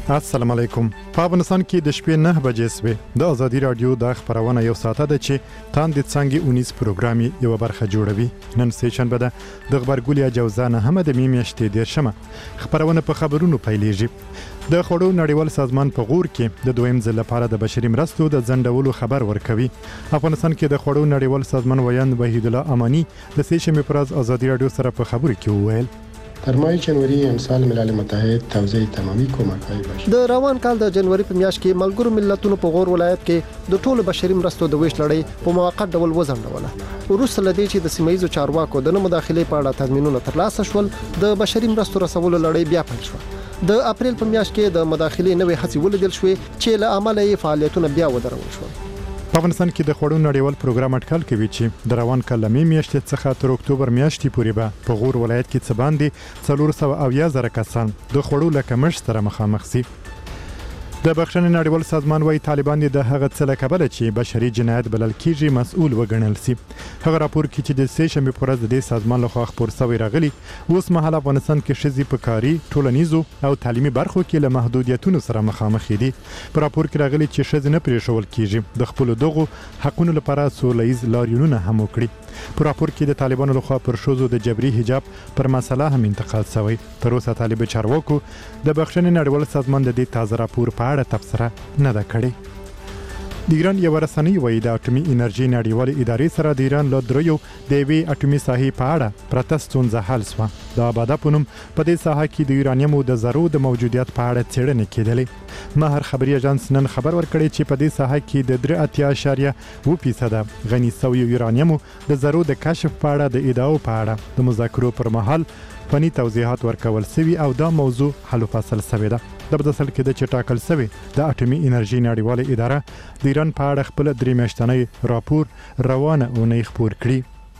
السلام علیکم. په افغانستان کې د شپې 9 بجې سوي د ازادي رادیو د خبرونه یو ساعته ده چې تاند څنګه 19 پروګرامي یو برخه جوړوي. نن سټیشن به د خبرګولیا جوزانه هم د میاشتې د شمه خبرونه په خبرونو پیلېږي. د خړو نړیوال سازمان په غور کې د دویم ځل لپاره د بشري مرستو د ځنډولو خبر ورکوي. افغانستان کې د خړو نړیوال سازمان ویاند وحید الله امانی د سټیشن پر ازادي رادیو سره په خبرو کې وویل در ماه جنوری امسال ملل متحد توزیع تمامی کمک‌های بشری د روان کال د جنوري په میاشت کې ملګرو ملتونو په غور ولایت کې د ټولو بشري مرستو د ویش لړۍ په موقت ډول وځنډوله. وروسته لدې چې د سیمایي چارواکو د مداخلې په اړه تضمینونه ترلاسه شول، د بشري مرستو رسولو لړۍ بیا پیل شوه. د اپریل په میاشت کې د مداخلې نوې هڅې ولیدل شوې چې له امله یې فعالیتونه بیا ودرول شول. په افغانستان کې د خړو نړیوال پروګرام اټکل کوي چې د روان کال میاشتې څخه تر اکتوبر میاشتې پورې به په غور ولایت کې څه باندې 470,000 کسان د خړو له کمښت سره مخامخ شي. د بخښنې نړیوال سازمان وايي طالبان د هغه څه له کبله چې بشري جنایت بلل کیږي مسؤل وګڼل شي. هغه راپور کې چې د سټیشن په ورځ د سازمان لخوا خبر شوی راغلی اوس مهال افغانستان کې شذې په کاري ټولنیزو او تعلیمي برخو کې له محدودیتونو سره مخامخ دي. په راپور کې راغلی چې شذې نه پریښول کیږي د خپل دغو حقونو لپاره سولهییز لاریونونه هم وکړي. په راپور کې د طالبانو لخوا پر شوزو د جبري حجاب پر مسله هم انتقاد شوی. تر اوسه طالب چارواکو د بخښنې نړیوال سازمان د دې تازه راپور په اړه تبصره نه ده کړې. د ایران یو رسنۍ وایي د اټومي انرژي نړیوال ادارې سره د ایران له دریو د یوې اټومي ساحې په اړه پرته ستونزه حل شوه. د آباده په نوم په دې ساحه کې د یورانیمو د ذرو د موجودیت په اړه څېړنې کېدلې. ماهر خبري اژانس نن خبر ورکړی چې په دې ساحه کې د 3.8% غني شوی یورانیمو د ذرو د کشف په اړه د ادعاو په اړه د مذاکرو پر مهال فني توضیحات ورکول شوي او دا موضوع حل فصل شوی ده. د بدسل کې د چټاکل شوی د اټومي انرژي نړیواله اداره د ایران په اړه خپل 3 میاشتنی راپور روانه اونۍ خپور کړی.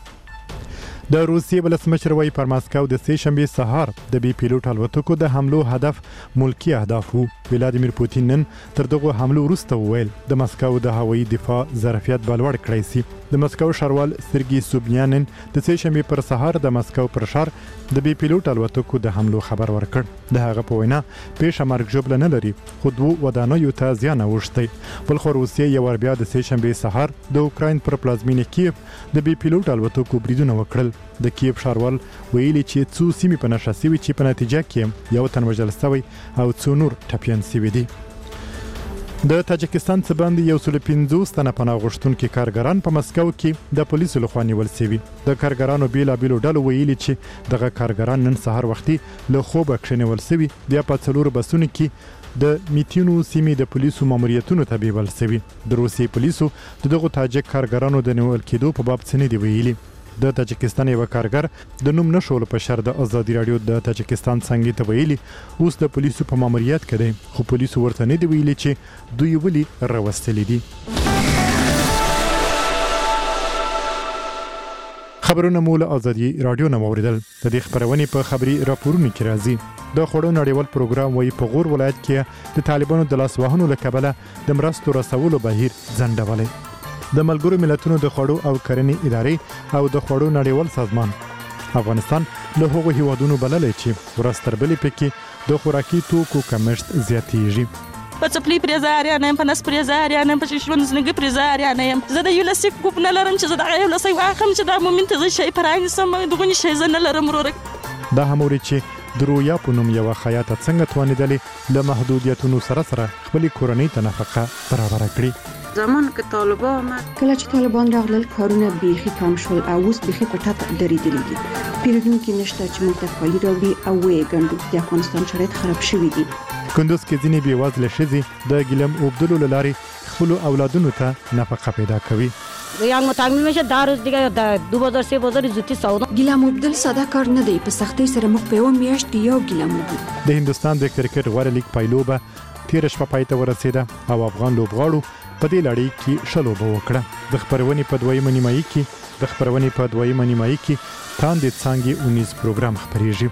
د روسیې ولسمشر وايي پر ماسکو د سه شنبه سهار د بي پیلوټ الوتکو د حملو هدف ملکی اهداف وو. ولادیمیر پوتین نن تر دغه حملو وروسته وویل د ماسکو د هوایي دفاع ظرفیت بلوړ کړی سي. د ماسکو ښاروال سرګي سوبیانن د سه شنبه پر سهار د ماسکو پر ښار د بي پیلوټ الوتکو د حملو خبر ورکړ. د هغه په وینا پیښه مرګ ژوبله نه لري خو دوه ودانیو ته زیان اوښتی. بل خو روسیې یو ور بیا د سه شنبه سهار د اوکراین پر پلازمینه کیف د بي پیلوټ الوتکو بریدونه وکړل. د کیف ښاروال ویلي چې څو سیمې په نشه شوي چې په نتیجه کې یو تن وژل شوی او څو نور ټپیان شوي دي. د تاجکستان څخه باندې 150 تنه پناه غوښتونکي کارګران په مسکو کې د پولیسو لخوا نیول شوي. د کارګرانو بیلابیلو ډلو ویلي چې دغه کارګران نن سهار وختي له خوبه کښېنول شوي بیا په 4 بسونو کې د میتینو سیمې د پولیسو ماموریتونو ته بیول شوي. د روسیې پولیسو دغه تاجک کارګرانو د نیول کېدو په باب څه نه دی ویلي. د تاجکستان یو کارګر د نوم نشول په شر د ازادي رادیو د تاجکستان څنګه ته ویلي اوس د پولیسو په ماموریت کې دی خو پولیسو ورته نه دی ویلي چې دوی ولي راوستل دي. خبرونه مول ازادي رادیو نه موریدل. د دې خبرونه په خبري راپورونو کې راځي. د خړو نړیوال پروګرام وايي په غور ولایت کې د طالبانو د لاسوهنو له کبله د مرستو رسولو بهیر ځنډولې. د ملګرو ملتونو د خړو او کرنې ادارې او د خړو نړیوال سازمان افغانستان له هغو هیوادونو بللې چې ورستربلې پکې د خوراکي توکو کمښت زیاتېږي. په څپلۍ پرې زاریان یم په نس پرې زاریان یم په شلون زنګ پرې زاریان یم زه د یو لسیک کوپ نه لرم چې زه د یو لسیک واخم چې دا مومنت زه شي پرانیسم دغه شي زه نه لرم وروره. دا هموري چې درویا په نوم یو خیاطه څنګه توانیدلې له محدودیتونو سره خپل کورنۍ ته نفقه برابر کړي. زمان که طالبان کله چې طالبان راغلل کارونه بیخي کم شول او اوس بیخي په ټاپ درېدلي دي. پیرودونکي نشته چې موږ ته کالي راوړي او ویې ګڼو. د افغانستان شرایط خراب شوي دي. کندوز کې ځینې بېوزله ښځې د ګیلم اوبدلو له لارې خپلو اولادونو ته نفقه پیدا کوي. یعنی متعامل میشه در روز دیگه 2000 زوتی سودا ګیلم اوبدل ساده کار نه دی. په سختۍ سره موږ په یو میاشت کې یو ګیلم وبو. د هندستان د کرکټ غوړه لیګ پایلوبه تیر شپه پای ته ورسېده او افغان لوبغاړو په دې لړۍ کې شلوبه وکړه. د خبرونې په دویمه نیمایي کې تاندې څنګه 19 پروګرام خبرېږي.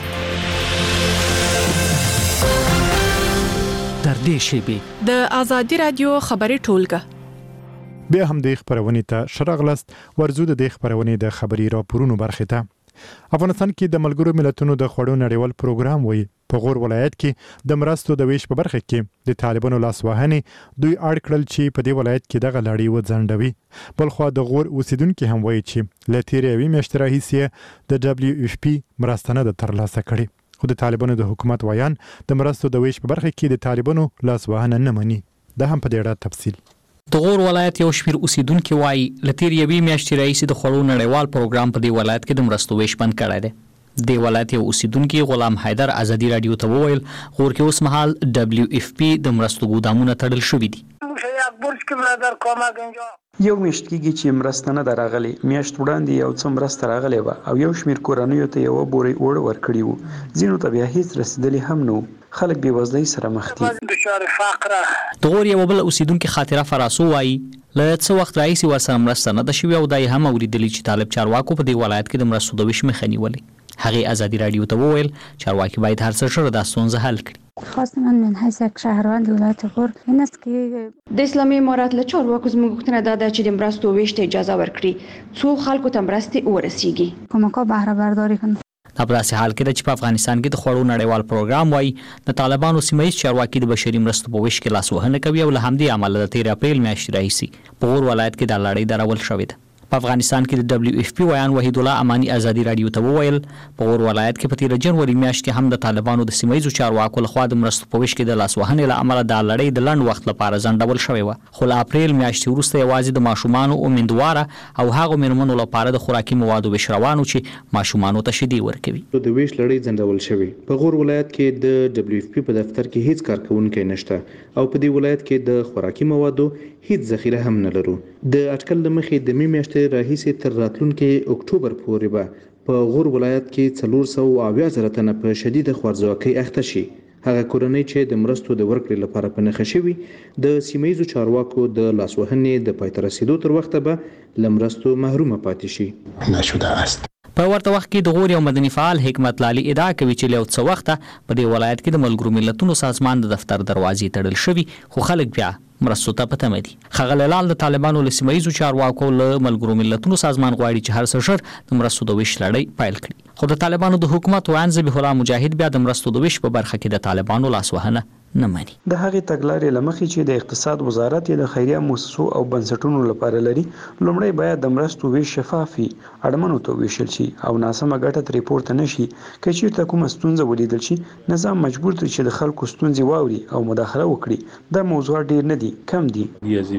در دې شیبې د ازادي رادیو خبري ټولګه بیا هم د خبرونې ته شرغلست ورزو د خبرونې د خبري راپورونو برخه ته. افغانستان کې د ملګرو ملتونو د خوړو نړیوال پروګرام وایي په غور ولایت کې د مرستو د ویش په برخه کې د طالبانو لاسوهنې دوی اړ کړل چې په دې ولایت کې دغه لړۍ وځنډوي. بلخو د غور اوسیدونکو هم وایي چې له تیرې یوې میاشتې راهیسې د WFP مرسته نه ده ترلاسه کړې. خو د طالبانو د حکومت ویان د مرستو د ویش په برخه کې د طالبانو لاسوهنه نه مني. دا هم په دې اړه تفصیل. د غور ولایت یو شمېر اوسیدونکي وایي له تیرې یوې میاشتې راهیسې د خوړو نړیوال پروګرام په دې ولایت کې د مرستو ویش بند کړی دی. د ولایت یو اوسیدونکي غلام حیدر ازادي رادیو ته وویل غور کې اوس مهال WFP د مرستو ګودامونه تړل شوي دي. یو میاشت کېږي چې مرسته نه راغلي. میاشت وړاندې یو څه مرسته راغلې وه او یو شمېر کورنیو ته یوه بورۍ اوړه ورکړي وو. ځینو ته بیا هیڅ رسېدلي هم نه وو. خلک بېوزلۍ سره مخ دي. د غور یو بل اوسیدونکي خاطره فراسو وایي له څه وخت راهیسې ورسره مرسته نه ده شوې او دا یې هم اورېدلي چې طالب چارواکو په دې ولایت کې د مرستو د ویش مخه نیولې. هغې ازادي رادیو ته وویل چارواکي باید هر څه ژر دا ستونزه حل کړي. خواست من حیث یک شهروند ولایت غور این است که د اسلامي امارات له چارواکو زموږ غوښتنه دا ده چې د مرستو ویش ته اجازه ورکړي څو خلکو ته مرستې ورسیږي. کمک‌ها بهره برداری کنه. دا په داسې حال کې ده چې په افغانستان کې د خوړو نړیوال پروګرام وایي د طالبانو سیمه‌ییز چارواکي د بشري مرستو په ویش کې لاسوهنه کوي او له همدې امله د 13 اپریل میاشتې راهیسې په غور ولایت کې دا لړۍ درول شوې ده. په افغانستان کې د WFP ویان وحید الله امانی ازادي رادیو ته وویل په غور ولایت کې په 13 جنوري میاشت کې هم د طالبانو د سیمه‌ییزو چارواکو لخوا د مرستو په ویش کې د لاسوهنې له امله دا لړۍ د لنډ وخت لپاره ځنډول شوې وه. خو له اپریل میاشتې وروسته یوازې د ماشومانو امیندواره او هغو مېرمنو لپاره د خوراکي موادو ویش روان و چې ماشومانو ته شیدې ورکوي. د ویش لړۍ ځنډول شوې. په غور ولایت کې د WFP په دفتر کې هیڅ کارکونکی نشته او په دې ولایت کې د خوراکي موادو هیڅ ذخیره هم نه لرو. د اټکل له مخې د می میاشتې راهیسې تر راتلونکي اکتوبر پورې به په غور ولایت کې 470 تنه په شدید خوارځواکۍ اخته شي. هغه کورنۍ چې د مرستو د ورکړې لپاره په نښه شوي د سیمه‌ییزو چارواکو د لاسوهنې د پای ته رسیدو تر وخته به له مرستو محرومه پاتې شي. نشده است. په ورته وخت کې د غور یو مدني فعال حکمت لالي ادعا کوي چې له څه وخته په دې ولایت کې د ملګرو ملتونو سازمان د دفتر دروازې تړل شوي خو خلک بیا مرستو ته په تمه دي. ښاغلی لال د طالبانو له سیمه‌ییزو چارواکو له ملګرو ملتونو سازمان غواړي چې هر څه ژر د مرستو د ویش لړۍ پیل کړي. خو د طالبانو د حکومت ویان ذبیح الله مجاهد بیا د مرستو د ویش په برخه کې د طالبانو لاسوهنه نه مني. د هغې تګلارې له مخې چې د اقتصاد وزارت یې د خیریه مؤسسو او بنسټونو لپاره لري لومړی باید د مرستو ویش شفاف وي اړمنو ته ویشل شي او ناسمه ګټه ترې پورته نه شي. که چېرته کومه ستونزه ولیدل شي نظام مجبور دی چې د خلکو ستونزې واوري او مداخله وکړي. دا موضوع ډیر نه دي کم دي.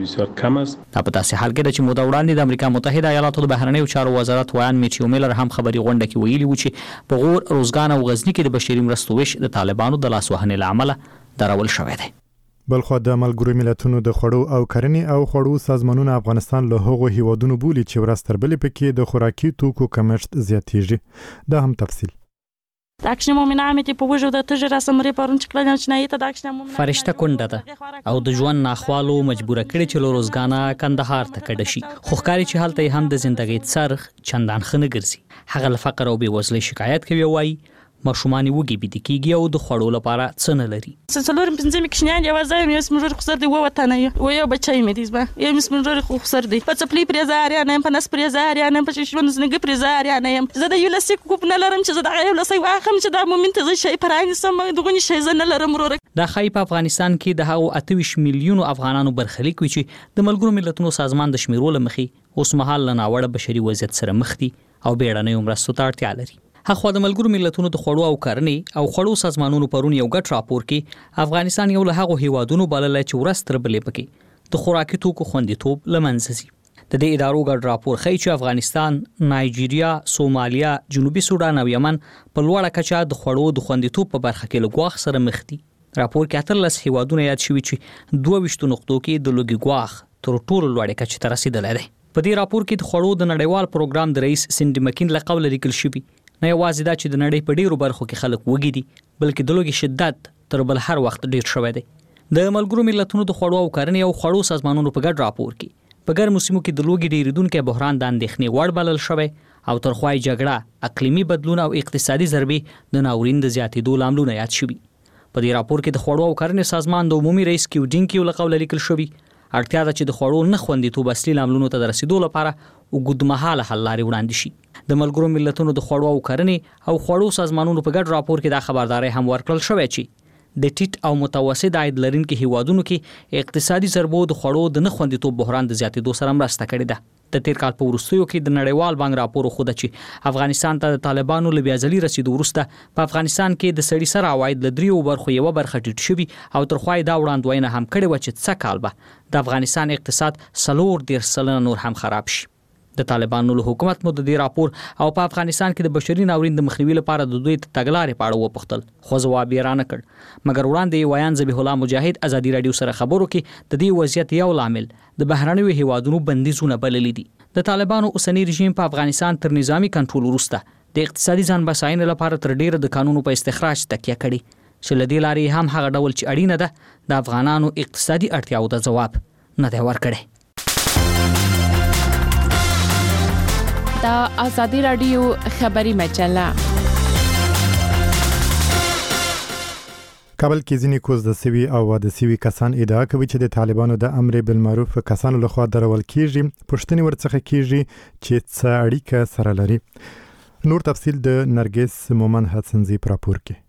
دا په داسې حال کې ده چې موده وړاندې د امریکا متحده ایالاتو د بهرنیو چارو وزارت ویان میټیو میلر هم خبري غونډه کې ویلي و چې په غور روزګان او غزنی کې د بشري مرستو ویش د طالبانو د لاسوهنې له امله درول شوی دی. بلخو د ملګرو ملتونو د خوړو او کرنې او خوړو سازمانونو افغانستان له هغو هیوادونو بولي چې ورځ تر بلې پکې د خوراکي توکو کمښت زیاتېږي. دا هم تفصیل. فرشته کونډه ده او د ژوند ناخوالو مجبوره کړي چې له روزګانه کندهار ته کډه شي. خو ښکاري چې هلته هم د زندګۍ څرخ چندان ښه نه ګرځي. هغه له فقر او بېوزلۍ شکایت کوي او وایي ماشومان وږي بيدي کیږي او د خوړو لپاره څه نه لري. څلورم پنځم کښنیان یوازې مې سمجور خسر دی وطن یو یو بچای مې دیزبا یو مې سمجور خسر دی په چپلی پرزاریا نه په نس پرزاریا نه په شښون زنګ پرزاریا نه زه د یولسیک کوپ نه لرم چې زه د یو لسي واخم چې د مومنت زه شي پرانی سم دغه شي زه نه لرم ورور. د خای په افغانستان کې د هغو 28 میلیونو افغانانو برخلیک وي چې د ملګرو ملتونو سازمان د شمیرول مخې اوس مهال لناوړه بشري وضعیت سره مخ دي او بیړنۍ مرستو ته اړتیا لري. هغه د ملګرو ملتونو د خوړو او کرنې او خوړو سازمانونو پرون یو ګډ راپور کې افغانستان یو له هغو هیوادونو بللی چې ورځ تر بلې پکې د خوراکي توکو خوندیتوب له منځه ځي. د دې ادارو ګډ راپور ښیي چې افغانستان، نایجیریا، سومالیا، جنوبي سودان او یمن په لوړه کچه د خوړو د خوندیتوب په برخه کې له ګواښ سره مخ دي. راپور کې 13 هیوادونه یاد شوي چې 22 نقطو کې د لوګي ګواښ تر ټولو لوړې کچې ته رسیدلی دی. په دې راپور کې د خوړو د نړیوال پروګرام د رئیس سینډي مکین له قوله لیکل شوي نه یوازې دا چې د نړۍ په ډیرو برخو کې خلک وږي دي بلکې د لوګي شدت تر بل هر وخت ډیر شوی دی. د ملګرو ملتونو د خوړو او کرنې او خوړو سازمانونو په ګډ راپور کې په ګرمو سیمو کې د لوګي ډیریدونکي بحران د اندېښنې وړ بلل شوی او ترخوای جګړه، اقلیمي بدلون او اقتصادي ضربې د ناورین د زیاتېدو لاملونه یاد شوي. په دې راپور کې د خوړو او کرنې سازمان د عمومي رئیس کیوډینکیو له قوله لیکل شوي اړتیا ده چې د خوړو نه خوندیتوب اصلي لاملونو ته د رسیدو لپاره اوږدمهاله حل لارې وړاندې شي. د ملګرو ملتونو د خوړو او کرنې او خوړو سازمانونو په ګډ راپور کې دا خبرداري هم ورکړل شوې چې د ټیټ او متوسط عاید لرونکو هیوادونو کې اقتصادي ضربو د خوړو د نه خوندیتوب بحران د زیاتېدو سره مرسته کړې ده. د تیر کال په وروستیو کې د نړیوال بانک راپور خوده چې افغانستان ته د طالبانو له بیازلي رسیدو وروسته په افغانستان کې د سړي سره عواید له 3 برخو یو برخه ټیټ شوی او تر خوای دا وړاندوینه هم کړې و چې څه کال به د افغانستان اقتصاد 40% نور هم خراب شي. د طالبانو له حکومت مو د دې راپور او په افغانستان کې د بشري ناورین د مخنیوي لپاره د دوی تګلارې په اړه وپوښتل، خو ځواب یې رانه کړ. مګر وړاندې ویان ذبیح الله مجاهد ازادي رادیو سره خبرو کې د دې وضعیت یو لامل د بهرنیو هیوادونو بندیزونه بللي دي. د طالبانو اوسنی رژیم په افغانستان تر نظامی کنټرول وروسته د اقتصادي ځان بساینې لپاره تر ډیره د قانونو په استخراج تکیه کړې چې لدې لارې هم هغه ډول چې اړینه ده د افغانانو اقتصادي اړتیاو ته ځواب نه دی ورکړی. دا آزادی رادیو خبری مجله. کابل کې ځینې کوزده سوي او واده سوي کسان ادعا کوي چې د طالبانو د امر بالمعروف کسانو لخوا درول کیږي. پوښتنې ورڅخه کیږي چې څه اړیکه سره لري. نور تفصیل د نرګس مومن حسنزي پر راپور کې.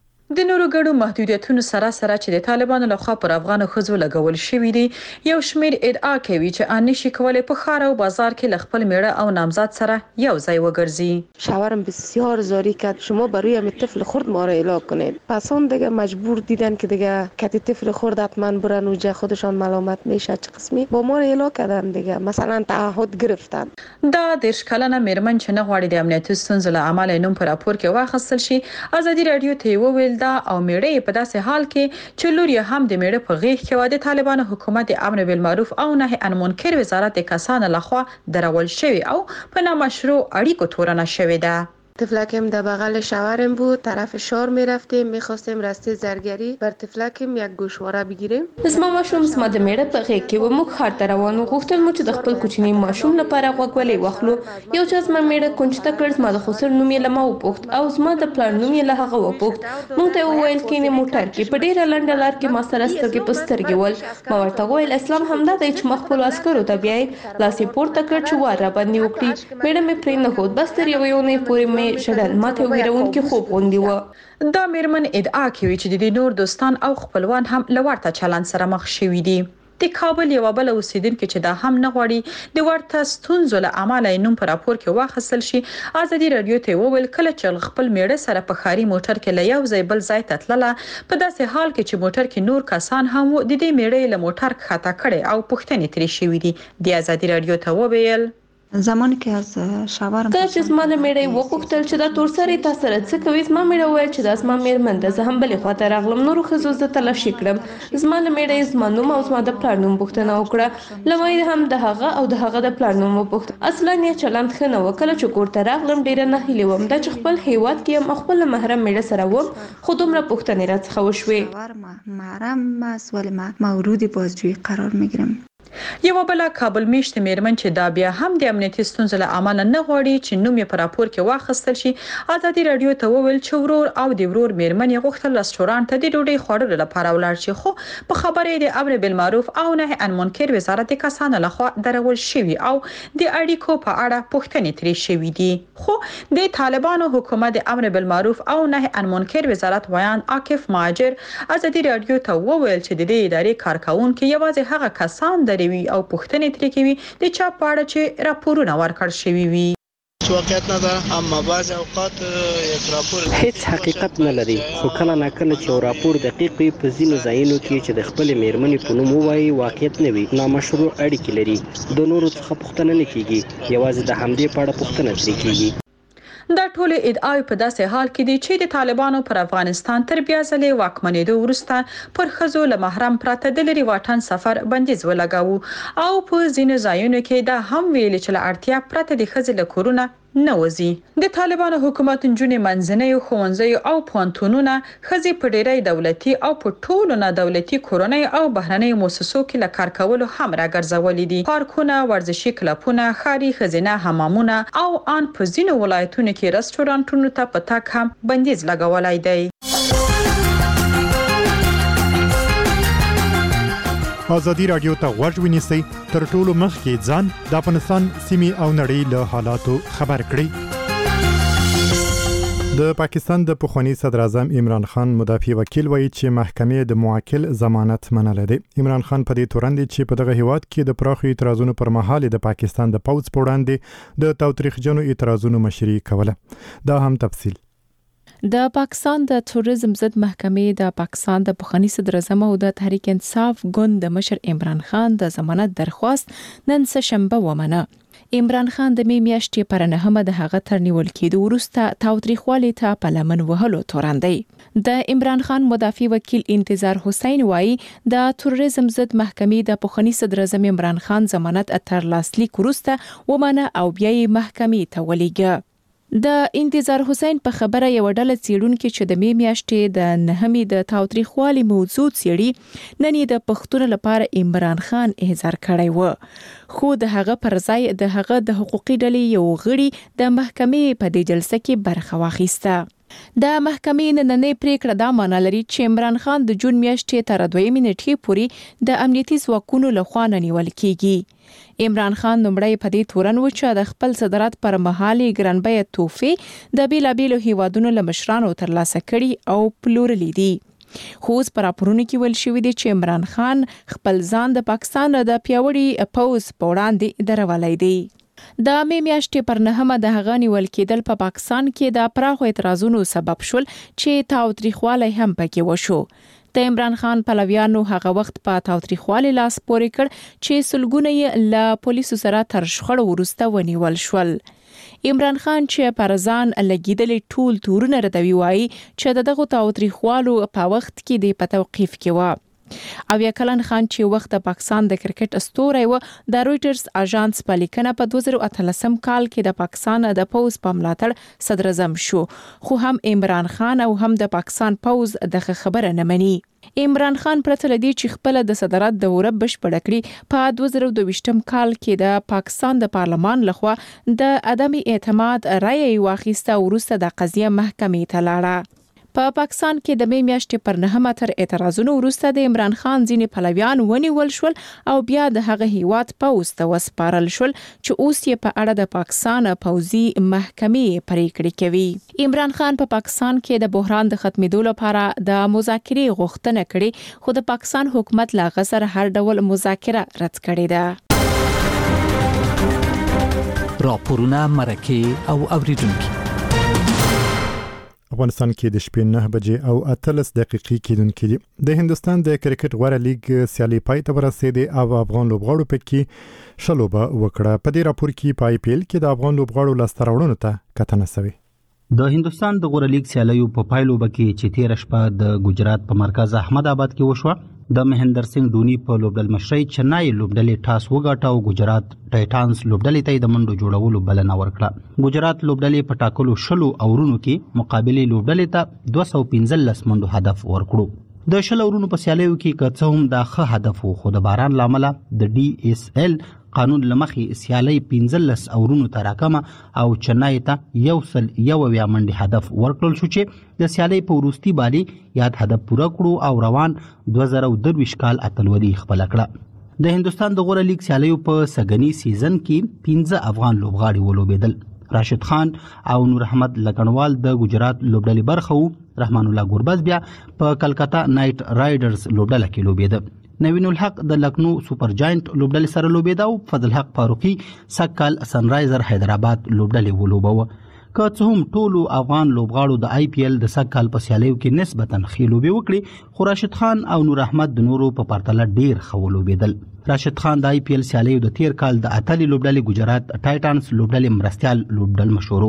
د نورو ګډو محدودیتونو سره چې د طالبانو لخوا پر افغان ښځو لګول شوی دی، یو شمیر ادعا کوي چې ان نشي کولای په ښار او بازار کې خپل میړه او نامزد سره یو ځای وګرځي. شوهرم بسیار زاری کرد شما برای هم طفل خرد ما را اعلام کنید. پس اون دیگه مجبور دیدن که دیگه کتی طفل خرد حتما برن اونجا خودشان ملامت میشه چه قسمی با ما را اعلام کردن دیگه مثلا تعهد گرفتن. دا دیرش کلنه میرمن چې نه غواړي د امنیتي ستونزو له امله نوم په راپور کې واخیستل شي، ازادي رادیو ته وویل او میړه په داسې حال کې چې لور یې هم د میړه په غیږ کې و د طالبانو حکومت د امر بالمعروف او نهي عن منکر وزارت کسان لخوا درول شوی او په نامشروع اړیکو تورنه شوی ده. طفلکم در بغل شوهرم بود، طرف شار میرفتیم، میخواستیم راسته زرگری بر طفلکم یک گوشواره بگیریم. زما ماشوم زما د میړه په غیږ کې و، موږ ښار ته روانو، غوښتل مو چې د خپل کوچني ماشوم لپاره غوږوالۍ واخلو. یو چا زما میړه کونج ته کړ، زما د خسر نوم یې له ما وپوښت او زما د پلار نوم یې له هغه وپوښت. موږ ته وویل کینې موټر کې په ډیره لنډه لار کې ما سره سترګې په سترګې ول. ما ورته وویل اسلام همدا دی چې ما خپل عسکرو ته بیایي. لاس یې پورته کړ چې وار را باندې وکړي. میړه مې پرې نه ښود، بس تر یوې اونۍ پورې شدل ماته ویرونکي خوب غوندي و. دا میرمن ادعا کوي چې د نور دوستان او خپلوان هم لورته چلند سره مخ شوي دي. د کابل یو بل اوسیدونکو چې دا هم نه غواړي د ورته ستونزو له امله نوم په راپور کې واخیستل شي، ازادي رادیو ته وویل کله چې خپل میړه سره په خاري موټر کې له یو ځای بل ځای ته تلله، په داسې حال کې چې موټر کې نور کسان هم د دې میړه له موټر ښکته کړي او پوښتنې ترې شوې دي. د ازادي رادیو ته وویل زمانی که از شوهرم کله چې زما له میړه وغوښتل چې دا تورسرې تا سره څه کوي، زما میړه وویل چې دا زما میرمن ده، زه هم بلې خواته راغلم. نورو ښځو زه تلاشي کړم، زما له میړه زما نوم او زما د پلار نوم پوښتنه وکړه. له ما یې هم د هغه او د هغه د پلار نوم وپوښت. اصلا یې چلند ښه نه و. کله چې کور ته راغلم ډیره ناهیلې وم دا چې خپل هیواد کې هم خپل محرم میړه سره وم، خو دومره پوښتنې راڅخه وشوې. محرم است ولی مورد بازجویی قرار میگیرم. یو بل کابل میشت میرمن چې دا بیا هم د امنیتي ستونزو له امله نه غواړي چې نوم یې په راپور کې واخیستل شي، ازادي رادیو ته وویل چې ورور او د ورور میرمن یې غوښتل رستورانت ته د ډوډۍ خوړلو لپاره ولاړ شي، خو په خبرې د امر بالمعروف او نهي عن منکر وزارت کسان لخوا درول شوی او د اړیکو په اړه پوښتنې ترې شوې دي. خو د طالبانو حکومت د امر بالمعروف او نهي عن منکر وزارت ویان عاکف مهاجر ازادي رادیو ته وویل چې د دې ادارې کارکونکو یوازې هغه کسان او پوښتنې ترې کوي د چا په اړه چې راپورونه ورکړ شوي وي. واقعیت نه ده، اما بعض اوقات یک راپور هیڅ حقیقت نه لري، خو کله نه کله چې یو راپور دقیق وي په ځینو ځایونو کې چې د خپل میرمنې په نوم ووایي واقعیت نه وي، نامشروع اړیکې لري، د نورو څخه پوښتنه نه کیږي، یوازې د همدې په اړه پوښتنه ترې کیږي. دا ټول ادعای په داسې حال کې دي چې د طالبانو پر افغانستان تر بیا ځلې واکمنېدو وروسته پر ښځو له محرم پرته د لرې واټن سفر بندیز ولګاوه او په ځینو ځایونو کې دا هم ویل چې له اړتیا پرته د ښځې له کورونه نه وځي. د طالبانو حکومت نجونې منځنۍ ښوونځي او پوهنتونونه ښځې په ډېری دولتي او په ټولو نه دولتي کورنۍ او بهرنۍ مؤسسو کې له کار کولو هم راګرځولې دي. پارکونه، ورزشي کلبونه، ښاري ښځینه حمامونه او ان په ځینو ولایتونو کې رستورانټونو ته په تګ هم بندیز لګولای دی. ازادي رادیو ته غوږ ونیسئ تر ټولو مخکې ځان د افغانستان سیمې او نړۍ له حالاتو خبر کړئ. د پاکستان د پخوانی صدر اعظم عمران خان مدافع وکیل وایي چې محکمې د موکل ضمانت منلې ده. عمران خان په دې تورن دي چې په دغه هیواد کې د پراخو اعتراضونو پر مهال د پاکستان د پوځ په وړاندې د تاوتریخجنو اعتراضونو مشري کوله. دا هم تفصیل. د پاکستان د توریزم ضد محکمې د پاکستان د پخوانی صدر اعظم او د تحریک انصاف ګوند د مشر عمران خان د ضمانت درخواست نن شنبه ومنه. عمران خان د میاشتې پر 9 د هغه تر نیول کېدو وروسته تاوتریخوالي ته په لمن وهلو توراندي. د عمران خان مدافع وکیل انتظار حسین وایي د توریزم ضد محکمې د پخوانی صدر اعظم عمران خان ضمانت تر لاسلیک وروسته ومنه او بیا یې محکمې ته ولېږه. د انتظار حسین په خبره یو ډله څېړونکو چې د میاشتې د 9 د تاوتریخوالي موضوع څېړي نن یې د پښتون لپاره عمران خان احضار کړی و، خو د هغه پر ځای د هغه د حقوقي ډلې یو غړي د محکمې په دې جلسه کې برخه واخیسته. د محکمې نننۍ پریکړه دا معنی لري چې عمران خان د جون میاشتې تر 2 نیټې پورې د امنیتي ځواکونو لخوا نیول کیږي. عمران خان نومړی په دې تورن و چې د خپل صدارت پر مهال ګرانبیه توفې د بیلابیلو هیوادونو له مشرانو ترلاسه کړي او پلورلې دي. خو اوس پر راپورونو کې ویل شوی دی چې عمران خان خپل ځان د پاکستان د پیاوړي پوځ په وړاندې درولای دی. د میاشتې پر 9 د هغه نیول کېدل په پاکستان کې د پراخو اعتراضونو سبب شول چې تاوتریخوالی هم پکې وشو. د عمران خان پلویانو هغه وخت په تاوتریخوالي لاس پورې کړ چې سلګونه یې له پولیسو سره تر شخړو وروسته ونیول شول. عمران خان چې پر ځان لګیدلې ټول تورونه ردوي وایي چې دغه تاوتریخوالو په وخت کې د توقیف کې و. او یا کلن خان چې وخت د پاکستان د کرکټ استوری و د رويټرز اژانس په لیکنه په 2013 کال کې د پاکستان د پوز په ملاتړ صدر اعظم شو، خو هم عمران خان او هم د پاکستان پوز د خبره نه مني. عمران خان پرته لدی چې خپل د صدارت دوره بشپړه کړي په 2022 کال کې د پاکستان د پارلمان لخوا د عدم اعتماد رایه واخیسته او وروسته د قضیه محکمې ته لاړه. په پاکستان کې د میاشتې پر 9 تر اعتراضونو وروسته د عمران خان ځینې پلویان ونیول شول او بیا د هغه هیواد پوز ته وسپارل شول چې اوس یې په اړه د پاکستان پوځي محکمې پریکړه کوي. عمران خان په پاکستان کې د بحران د ختمېدو لپاره د مذاکرې غوښتنه کړې، خو د پاکستان حکومت لا غسر هر ډول مذاکره رد کړې ده. راپورونه مرکه او اوریدونکو افغانستان کې د شپې 9 بجې او 13 دقیقې کېدونکې دي. د هندستان د کرکټ غوړه لیګ سیالي پای ته ورسېده او افغان لوبغاړو پکې شلوبه وکړه. په دې راپور کې په آی پی ایل کې د افغان لوبغاړو لاسته راوړنو ته کتنه شوې. د هندستان د غوړه لیګ سیالیو په پایلو بکې چې 13 شپه د ګجرات په مرکز احمد آباد کې وشوه. د مهندر سنگ دونی په لوبډل مشرۍ چنای لوبډلې ټاس وګاټه او ګجرات ټایټانز لوبډلې ته د منډو جوړولو بلنه ورکړه. ګجرات لوبډلې په ټاکلو 10 اورونو کې مقابله لوبډلې ته 215 منډو هدف ورکړو. د 10 اورونو په سیالیو کې که هم دا ښه هدف وو، خو د باران لامل د ډي اس ال قانون لمخې سیالي 15 اورونو ته راکمه او چنای ته 101 منډي هدف ورکړل شو چې د سیالي په وروستي بالي یاد هدف پوره کړو او روان 2023 کال اتلولي خپل کړه. د هندستان د غوړه لیګ سیالیو په سګنی سیزن کې 15 افغان لوبغاړي ولوبېدل. راشد خان او نور احمد لکنوال د ګجرات لوبډلې برخه وو. رحمان الله ګورباز بیا په کلکتا نایټ رایډرز لوبډله کې لوبېده. نوین الحق د لکنو سپر جاینټ لوبډلې سره لوبېده او فضل حق فاروقي سکل سنرایزر حیدرآباد لوبډلې ولوبوه. که څه هم ټولو افغان لوبغاړو د آی پی ایل د سکل په سیالیو کې نسبتاً ښې لوبې وکړې، خو راشد خان او نور احمد د نورو په پرتله ډیر ښه ولوبېدل. راشد خان د آی پی ایل سیالیو د تیر کال د اتلې لوبډلې ګجرات ټایټانز لوبډلې مرستيال لوبډل مشورو.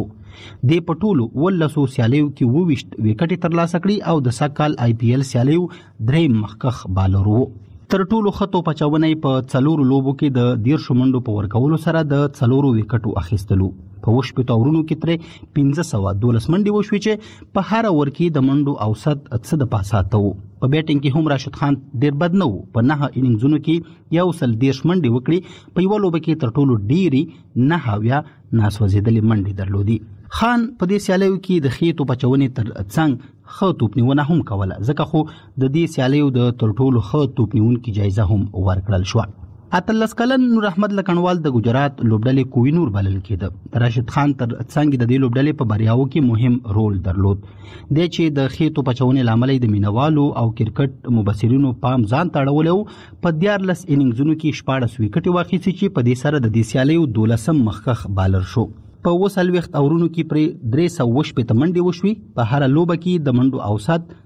د پټولو ولسو سیالیو کې 22 وکټې ترلاسه کړې او د سکل آی پی ایل سیالیو درې مخکخ بالر وو. تر ټولو خطو پچاونې په 4 لوبو کې د 13 منډو په ورکولو سره د 4 وکټو اخیستلو. په 8 اورونو کې تر 1512 منډي وشوي چې په هر اور کې د منډو اوسط 8.5 وو. په بیټینګ کې هم راشد خان ډیر بد نه وو. په 9 اننګزونو کې 110 منډي وکړي. په یو لوب کې تر ټولو ډيري 9 ناسوځېدلې منډي درلودي. خان په دې سیالیو کې د خېټو پچونې تر څنګ ښه توپنیونه هم کوله، ځکه خو د دې سیالیو د تر ټولو ښه توپنیونکي جایزه هم ورکړل شوه. 18 کلن نور احمد لکنوال د ګجرات لوبډلې کوهینور بلل کېده. راشد خان تر څنګ د دې لوبډلې په بریاوو کې مهم رول درلود. د چې د خېټو پچونې لامل د مینوالو او کرکټ مبصرینو پام ځان تړولو په 14 اننګزونو کې 14 وکټې واخیستې چې په دې سره د دې سیالیو 12 مخکخ بالر شو. په 20 اورونو کې پر 315 منډې وشوي. په هر لوبه کې د منډو اوسط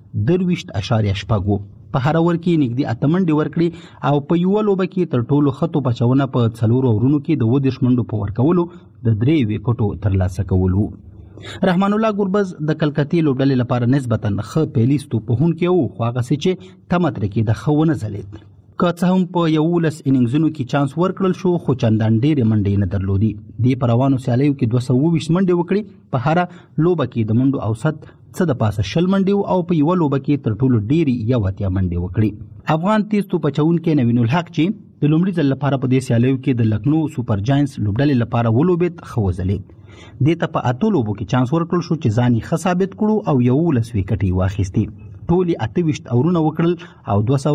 23.8 په هر اور کې نږدې 8 منډې ورکړي او په یو لوبه کې تر ټولو خطو پچونه په 4 اورونو کې د 20 منډو په ورکولو د 3 وکټو ترلاسه کولو. رحمان الله ګوربز د کلکتې لوبډلې لپاره نسبتاً ښه پیلیستو په هون کې وو، خو هغه چې تمتر کې د خونه زلید. که څه هم په 11 اننګزونو کې چانس ورکړل شو، خو چندان ډېرې منډې نه درلودي. د پروانو سیالیو کې 220 منډې وکړي. په هر لوبه کې د منډو اوسط څه د پاسه 20 منډې او په یو لوبه کې تر ټولو ډېری 81 منډې وکړي. افغان تیز توپ چونکي نوین الحق چې د لومړي ځل لپاره په دې سیالیو کې د لکنو سوپر جاینټس لوبډلې لپاره ولوبېد، ښه وځلېد. دې ته په 8 لوبو کې چانس ورکړل شو چې ځان یې ښه ثابت کړو او 11 وکټې واخیستې. ټول 28 اورونه وکړل او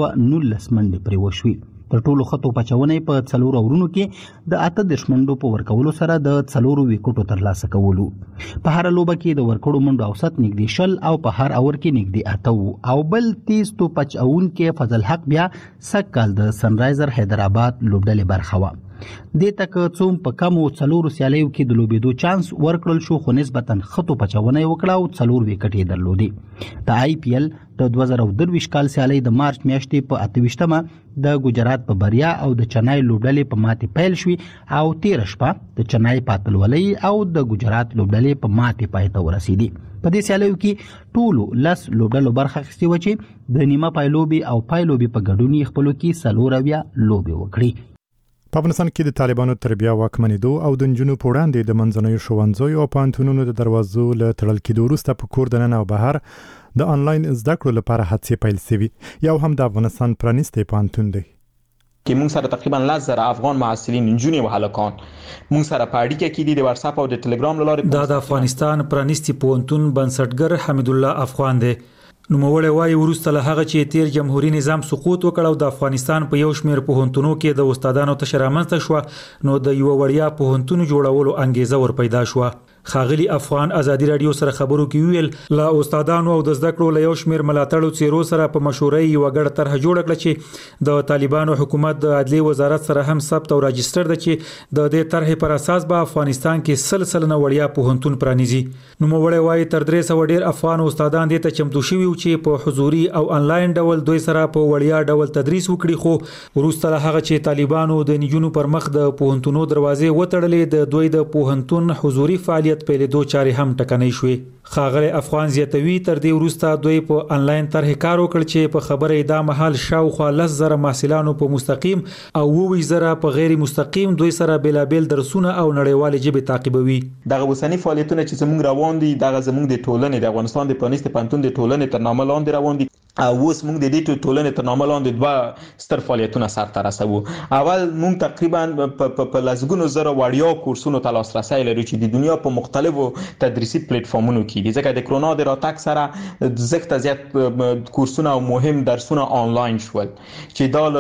219 منډې پرې وشوي. تر ټولو خطو پچونه په 4 اورونو کې د 18 منډو په ورکولو سره د 4 وکټو ترلاسه کولو. په هر لوبه کې د ورکړو منډو اوسط نږدې 0 او په هر اور کې نږدې 8 او بل تیز تو پچون کې فضل حق بیا سکل د سنرایزر حیدرآباد لوبډلې برخه و. د تک څوم په کمو 4 سیالیو کې د لوبېدو چانس ورکړل شو، خو نسبتاً خطو پچونه وکړه او 4 وکټې درلودي. د آی پی ایل د 2023 کال سیالي د مارچ میاشتې په 28مه د ګجرات په بریا او د چنای لوبډلې په ماتې پیل شوي او 13 شپه د چنای پاتلولۍ او د ګجرات لوبډلې په ماتې پای ته ورسېدي. په دې سیالیو کې ټولو 10 لوبډلو برخه اخیستې وه چې د نیمه پایلوبې او پایلوبې په ګډون یې خپلو کې 4 لوبې وکړي. په افغانستان کې د طالبانو تر بیا واکمنېدو او د نجونو په وړاندې د منځنیو ښوونځیو او پوهنتونونو د دروازو له تړل کېدو وروسته په کور دننه او بهر د آنلاین زده کړو لپاره هڅې پیل شوي. یو هم د افغانستان پرانیستی پوهنتون دی که موږ سره تقریبا 10,000 افغان محصلین نجونې او هلکان موږ سره په اړیکه کې دي د واتس اپ او د ټلګرام له لارې. د افغانستان پرانیستی پوهنتون بنسټګر حمید الله افغان دی. نوموړی وایي وروسته له هغه چې تیر جمهوریت نظام سقوط وکړ او د افغانستان په یو شمېر پوهنتونو کې د استادانو تشه رامنځته شوه، نو د یو وړیا پوهنتون جوړولو انګیزه ور پیدا شوه. خاغلی افغان ازادي رادیو سره خبرو کې ویل لا استادانو او د زده کړو له یو شمېر ملاتړو څیرو سره په مشورې یو غړ طرح جوړ کړل چې د طالبانو حکومت د عدلي وزارت سره هم ثبت او راجستر ده چې د دې طرح پر اساس به افغانستان کې سلسله وړیا پوهنتون پرانیزي. نو موږ وایي تر 300 ډیر افغان استادان دې ته چمتو شوي چې په حضوري او انلاین ډول دوی سره په وړیا ډول تدریس وکړي، خو وروسته له هغه چې طالبانو د نجونو پر مخ د پوهنتونو دروازې وتړلې د دوی د پوهنتون حضوري فعالیت پیلېدو چارې هم ټکنۍ شوې. خاغلی افغان زیاتوي تر دې وروسته دوی په انلاین طرح کار وکړ چې په خبره دا مهال شاوخوا 10,000 محصلانو په مستقیم او 20,000 په غیر مستقیم دوی سره بېلابېل درسونه او نړیوالې ژبې تعقیبوي. دغه اوسنی فعالیتونه چې زموږ روان دي دغه زموږ د ټولنې د افغانستان د پرانیستي پوهنتون د ټولنې تر نامه لاندې روان دي. اوس موږ د دې ټولنې تر نامه لاندې 2 ستر فعالیتونه سرته رسوو. اول موږ تقریبا په لسګونو زره وړیا کورسونو ته لاسرسی لرو چې د دنیا په مختلفو تدریسي پلیټفارمونو کې دي، ځکه د کرونا د راتګ سره زښت زیات کورسونه او مهم درسونه آنلاین شول چې دا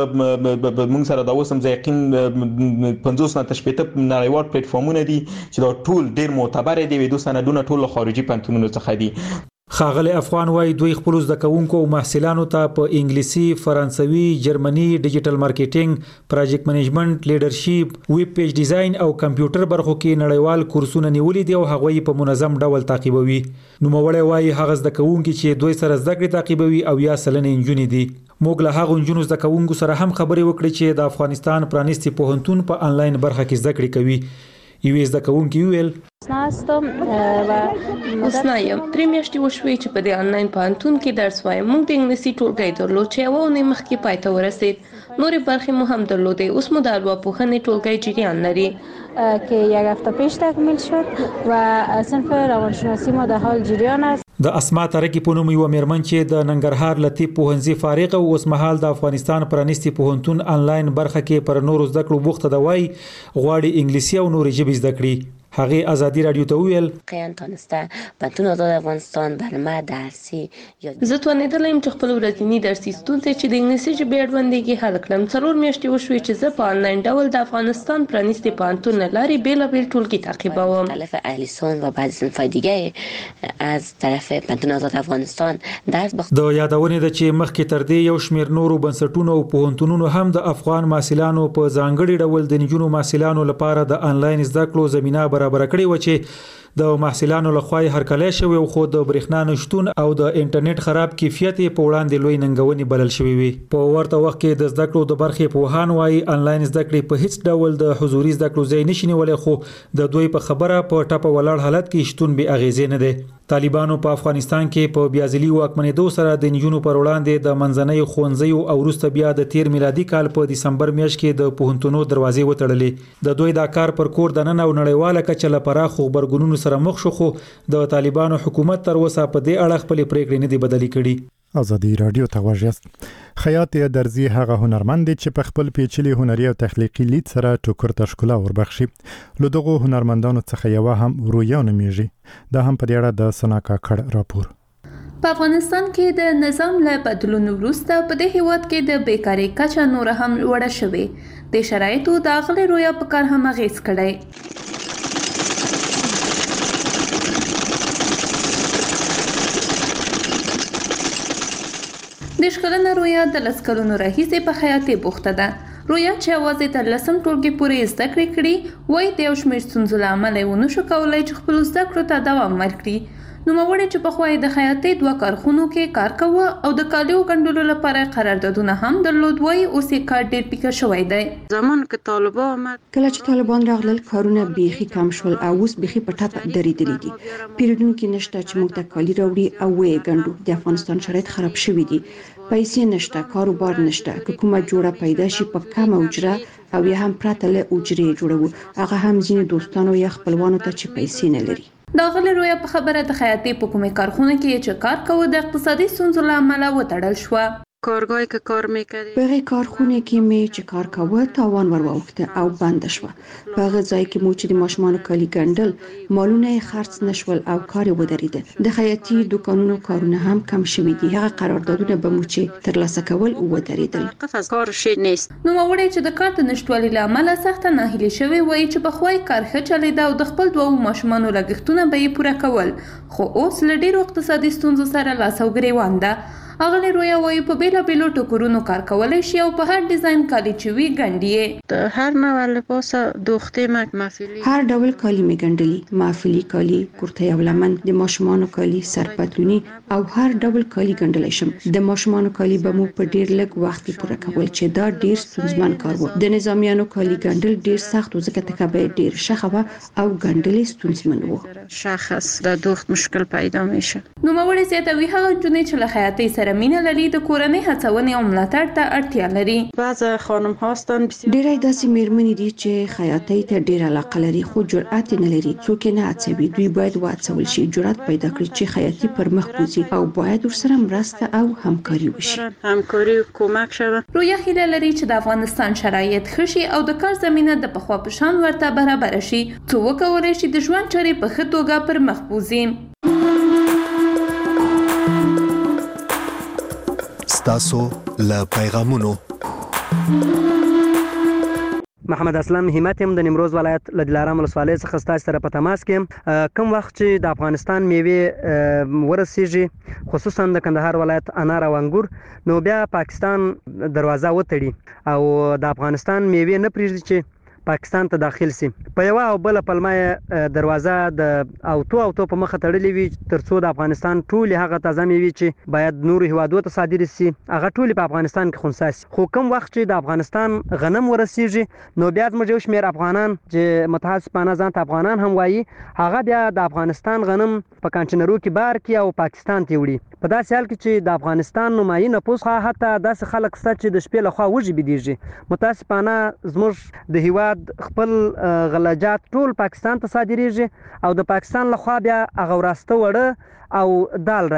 موږ سره دا اوس هم یقین 50 نه تر 80 نړیوال پلیټفارمونه دي چې دا ټول ډیر معتبر دي. د سندونه ټول خارجي پوهنتونونو څخه دي. خاغلی افغان وایي دوی خپل زده کوونکو او محصلانو ته په انګلیسي، فرانسوي، جرمني، ډیجیټل مارکیټینګ، پروجیکټ منیجمنت، لیډرشپ، ویب پیج ډیزاین او کمپیوټر برخو کې نړیوال کورسونه نیولې دي او هغه یې په منظم ډول تعقیبوي. نوموړی وایي هغه زده کوونکي چې دوی سره زده کړې تعقیبوي او یا سلنې نجونې دي. موږ له هغو نجونو زده کوونکو سره هم خبرې وکړې چې د افغانستان پرانیستي پوهنتون په انلاین برخه کې زده کړې کوي. یوې زده کوونکي وویل اوس نه یم 3 میاشتې وشوې چې په دې انلاین پوهنتون کې درس وایم. موږ د انګلیسي ټولګی درلود چې یوه اونۍ مخکې پای ته ورسید. نورې برخې مو هم درلودې. اوس مو د ارواپوهنې ټولګی جریان لري که یک هفته پیش تکمیل شد و صنف روانشناسی ما در حال جریان است. د اسما ترکی په نوم یو میرمن چې د ننګرهار لطیف پوهنځي فارغ او اوس مهال د افغانستان پرانیستي پوهنتون انلاین برخه کې پر نورو زده کړو بوخته دی، غواړي انګلیسي او نورې ژبې زده کړي. هغه ازادي رادیو ته ویل قیان تونسته پنتون آزاد افغانستان برنامه درسی زه توانېدلم چې خپل ورځنی درسي ستونزې چې د انګلیسي ژبې اړوندېږي حل کړم. 4 میاشتې وشوې چې زه په آنلاین ډول د افغانستان پرانیستي پوهنتون له لارې بېلابېل ټولګي تعقیبوم. مختلف اهلیسون و بعضی صنف‌های دیگه از طرف پوهنتون آزاد افغانستان درس د یادونه ده چې مخکې تر دې یو شمېر نورو بنسټونو او پوهنتونونو هم د افغان محصلانو په ځانګړي ډول د نجونو محصلانو لپاره د آنلاین زده کړو زمينه برابر کړې و چې د محصلانو لخوا هرکلی شوی او خو د برېښنا نشټون او د انټرنیټ خراب کیفیت په وړاندې لوی ننګونې بلل شوی وي. په ورته وخت کې د زده کړو د برخې پوهان وايي آنلاین زده کړې په هیڅ ډول د حضوري زده کړو ځای نشي نیولای، خو د دوی په خبره په ټاپه ولاړ حالت کې شتون به اغیزې نه دی. طالبانو په افغانستان کې په بیازلي واکمنېدو سره د نجونو پر وړاندې د منځنۍ ښوونځیو او وروسته بیا د 13 میلادي کال په دسمبر میاشت کې د پوهنتونونو دروازې وتړلې. د دوی دا کار پر کور دننه او نړیواله کچه لپاره خو خبرګونونو سره مخ شو، خو د طالبانو حکومت تر اوسه په دې اړه خپل پریکړې نه دي بدلې کړي. ازادي رادیو ته واجست خیاط درزي هغه هنرمند چې په خپل پیچلي هنري او تخلیقي لید سره ټوکر ته ښکلا وربخشي. له دغو هنرمندانو څخه یو هم رویا نومیږي. دا هم په دې اړه د سناکا کړ راپور. په افغانستان کې د نظام له بدلون وروسته په دې هیواد کې د بیکاری کچه نور هم لوړه شوې. د شرایطو د اغلې رویا په کار هم اغیز کړی. د شکلنه رویا د لسکلونو راهیسې په خیاطۍ بوخته ده. رویا چې یوازې تر 10 ټولګي پورې زده کړې کړي وایي د یو شمېر ستونزو له امله یې ونه شو کولی چې خپلو زده کړو ته دوام ورکړي. نوموړی چې پخوا یې د خیاطۍ 2 کارخونو کې کار کوه او د کالیو ګنډلو لپاره قراردادونه هم درلود، وایي اوس یې کار ډېر پیکه شوی دی. زمان که طالبان آمد کله چې طالبان راغلل کارونه بیخي کم شول او اوس بیخي په ټاپه درېدلي دي. پیرودونکي نشته چې موږ ته کالي راوړي او ویې ګنډو. د افغانستان شرایط خراب شوي دي، پیسې نشته، کاروبار نشته. که کومه جوړه پیدا شي په کمه اجره او یا هم پرته له اجرې جوړو، هغه هم ځینې دوستانو یا خپلوانو ته چې پیسې نه لري. د غلې رویا په خبره د خیاطۍ په کومې کارخونه کې چې کار کوي د اقتصادي ستونزو له امله وتړل شوه. کارگاهی که کار میکردی په کارخونه کې می چې کار کوه تاوان ورواوخته او بند شوه. په هغه ځای کې مو چې د ماشومان کالي ګنډل مالونه خرڅ نشول او کار ودرېده. د خیاطۍ دکانونو کارونه هم کم شوي دي. هغه قراردادونه به مو چې ترلاسه کول ودرېدل. قفز کار شي نیست. نو وړي چې د کار د نشټوالي له امله سخت ناهیلي شوی وایي چې په خوای کار ښه چلیده او د خپل 2 ماشومانو لګښتونه به یې پوره کول، خو اوس له ډیرو اقتصادي ستونزو سره لاس او ګریوان ده. اغلی رویا وایي په بیلابیلو ټوکرونو کار کولی شي او په هر ډیزاین کالي چې وي ګنډي. د هر نوع لباس دوخته محفلی هر ډول کالي می ګنډلي، محفلی کالي، کرته او لمن، د ماشومانو کالي، سرپتلونی او هر ډول کالي ګنډلی شم. د ماشومانو کالي به مو په ډیر لږ وخت کې پوره کول چې دا ډیر ستونزمن کار و. د نظامیانو کالي ګنډل ډیر سخت و ځکه تکبه ډیر شخه او ګنډل ستونزمن و. شخص د دوخت مشکل پیدا میشه. نو موري زیاتوي هغه جنې چې له خیاطۍ سره مینه لري د کورنۍ هڅونې او ملاتړ ته اړتیا لري. بعض خانم هاستن ډېرې داسې میرمنې دي چې خیاطۍ ته ډېر علاقه لري خو جرأت نه لري. څوک نه هڅوي. دوی باید وهڅول شي، جرأت پیدا کړي چې خیاطۍ پر مخ بوځي او باید ورسره مرسته او همکاري وشي. همکاري او کمک شوه. رویا هیله لري چې د افغانستان شرایط ښه شي او د کار زمينه د پخوا په شان ورته برابر شي، څو وکولای شي د ژوند چارې په ښه توګه پر مخ بوځي. تاسو له پیغامونو محمد اسلام همت هم د نیمروز ولایت له دلارام ولسوالۍ څخه ستاسو سره په تماس کې کوم وخت چې د افغانستان میوې ورسیږي خصوصا د کندهار ولایت انار او انګور نو بیا پاکستان دروازه وتړي او د افغانستان میوې نه پریږدي چې پاکستان ته داخل سي. په یو او بل پلمه دروازه د اوتو په مخه تړلې وي ترڅو د افغانستان ټول هغه تازه میوې چې باید نور هیوادو ته صادر شي هغه ټول په افغانستان کې خنثی شي. خو کوم وخت چې د افغانستان غنم ورسیږي نو بیا موږ یو شمېر افغانان چې متحسبانه ځان ته افغانان هم وایي هغه بیا د افغانستان غنم په کانټینرو کې بار کې او پاکستان ته وړي. په داسې حال کې چې د افغانستان نمایي نفوس حتی داسې خلک شته چې د شپې لخوا وږي بېدېږي. متاسفانه زموږ د هیواد خپل غلجات ټول پاکستان ته صادریږي او د پاکستان لخوا بیا هغه وراسته وړه او دال راځي.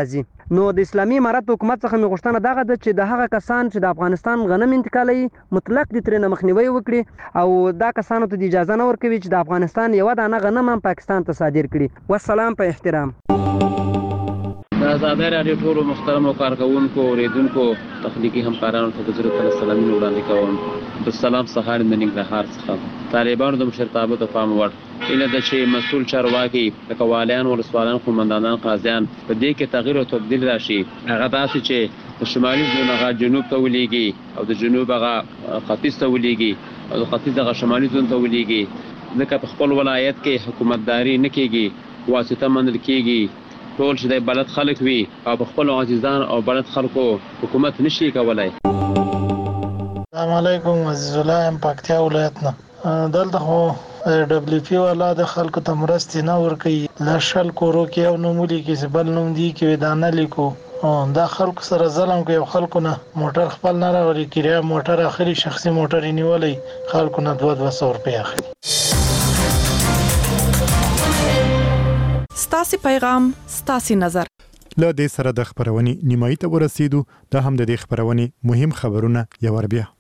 نو د اسلامي امارت حکومت څخه مې غوښتنه دغه ده چې د هغه کسان چې د افغانستان غنم انتقالوي مطلق د ترې نه مخنیوي وکړي او دا کسانو ته د اجازه نه ورکوي چې د افغانستان یوه دانه غنم هم پاکستان ته صادر کړي. والسلام په احترام. د آزادۍ راډیو ټولو محترمو کارکوونکو اوریدونکو تخنیکي همکارانو ته د زړه تله سلامونه وړاندې کوم. د سلام سهار د ننګرهار څخه طالبانو د مشرتابه د پام وړ ایله د چې مسؤل چارواکي لکه والیان ولسوالان قومندانان قاضیان په دې کې تغییر او تبدیل راشي. هغه داسې چې د شمالي زون هغه جنوب ته ولېږي او د جنوب هغه ختیځ ته ولېږي او د ختیځ هغه شمالي زون ته ولېږي. ځکه په خپل ولایت کې حکومتداري نه کېږي، واسطه منل کېږي. ټول چې د بلد خلک وي او په خپل عزیزان او بلد خلکو حکومت نشي کولای. السلام علیکم، عزیز الله ام پکتیا ولایت نه. دلته خو دبليو پی والا د خلکو ته مرستې نه ورکوي. لشل کورو کې یو نوم لیکي چې بل نوم دی کې ودانه لیکو. دا خلکو سره ظلم کوي. خلکو نه موټر خپل نه راوړي، کرایه موټر اخري، شخصي موټر نیولې، خلکو نه 200 روپیا اخلي. ستاسو پیغام، ستاسو نظر. له دې سره د خبرونې نیمایي ته ورسېدو. دا هم د دې خبرونې مهم خبرونه یو ور بیا.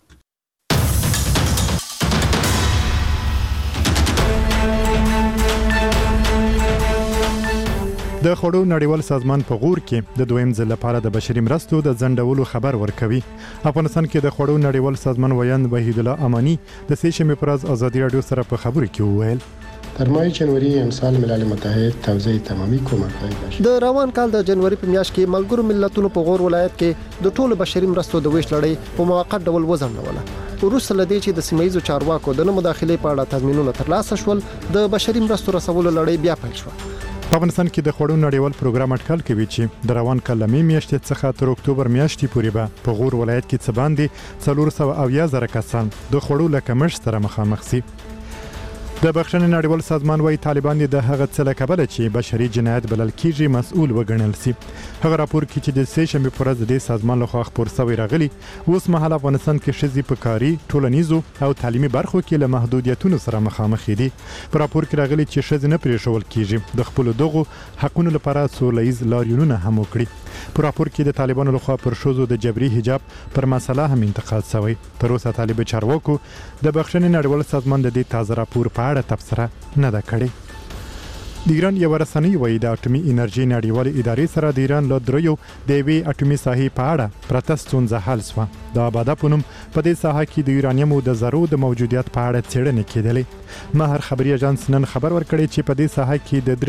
د خوړو نړیوال سازمان په غور کې د دویم ځل لپاره د بشري مرستو د ځنډولو خبر ورکوي. افغانستان کې د خوړو نړیوال سازمان ویاند وحید الله امانی د سه شنبه پر ورځ ازادي رادیو سره په خبرو کې وویل در ماه جنوری امسال ملل متحد توزیع تمامی کمک‌های بشری د روان کال د جنوري په میاشت کې ملګرو ملتونو په غور ولایت کې د ټولو بشري مرستو د ویش لړۍ په موقت ډول وځنډوله. وروسته لدې چې د سیمایي چارواکو د مداخلې په اړه تضمینونه ترلاسه شول، د بشري مرستو رسولو لړۍ بیا پیل شوه. په افغانستان کې د خوړو نړیوال پروګرام اټکل کوي چې د روان کال مې میاشتې څخه تر اکتوبر میاشتې پورې به په غور ولایت کې څه باندې 400,000 کسان د خوړو له کمښت سره مخامخ شي. د بخښنې نړیوال سازمان وايي طالبان د هغه څه له کبله چې بشري جنایت بلل کیږي مسؤل وګڼل سي. هغه راپور کې چې د سه شنبه پر ورځ د سازمان لخوا خبر شوی راغلی، اوس مهال افغانستان کې شذې په کاري، ټولنیزو او تعلیمي برخو کې له محدودیتونو سره مخامخ دي. په راپور کې راغلی چې شذې نه پریښول کیږي، د خپل دغو حقونو لپاره سولهییز لاریونونه هم وکړي. په راپور کې د طالبانو لخوا پر شوزو د جبري حجاب پر مسله هم انتقاد شوی. تر اوسه طالب چارواکو د بخښنې نړیوال سازمان د دې تازه راپور په اړه تبصره نه ده کړې. د ایران یو رسنۍ وایي د اټومي انرژي نړیوال ادارې سره د ایران له دریو د یوې اټومي ساحې په اړه پرته ستونزه حل شوه. د آباده په نوم په دې ساحه کې د یورانیم د ذرو د موجودیت په اړه څېړنې کېدلې. ماهر خبري اژانس نن خبر ورکړی چې په دې ساحه کې د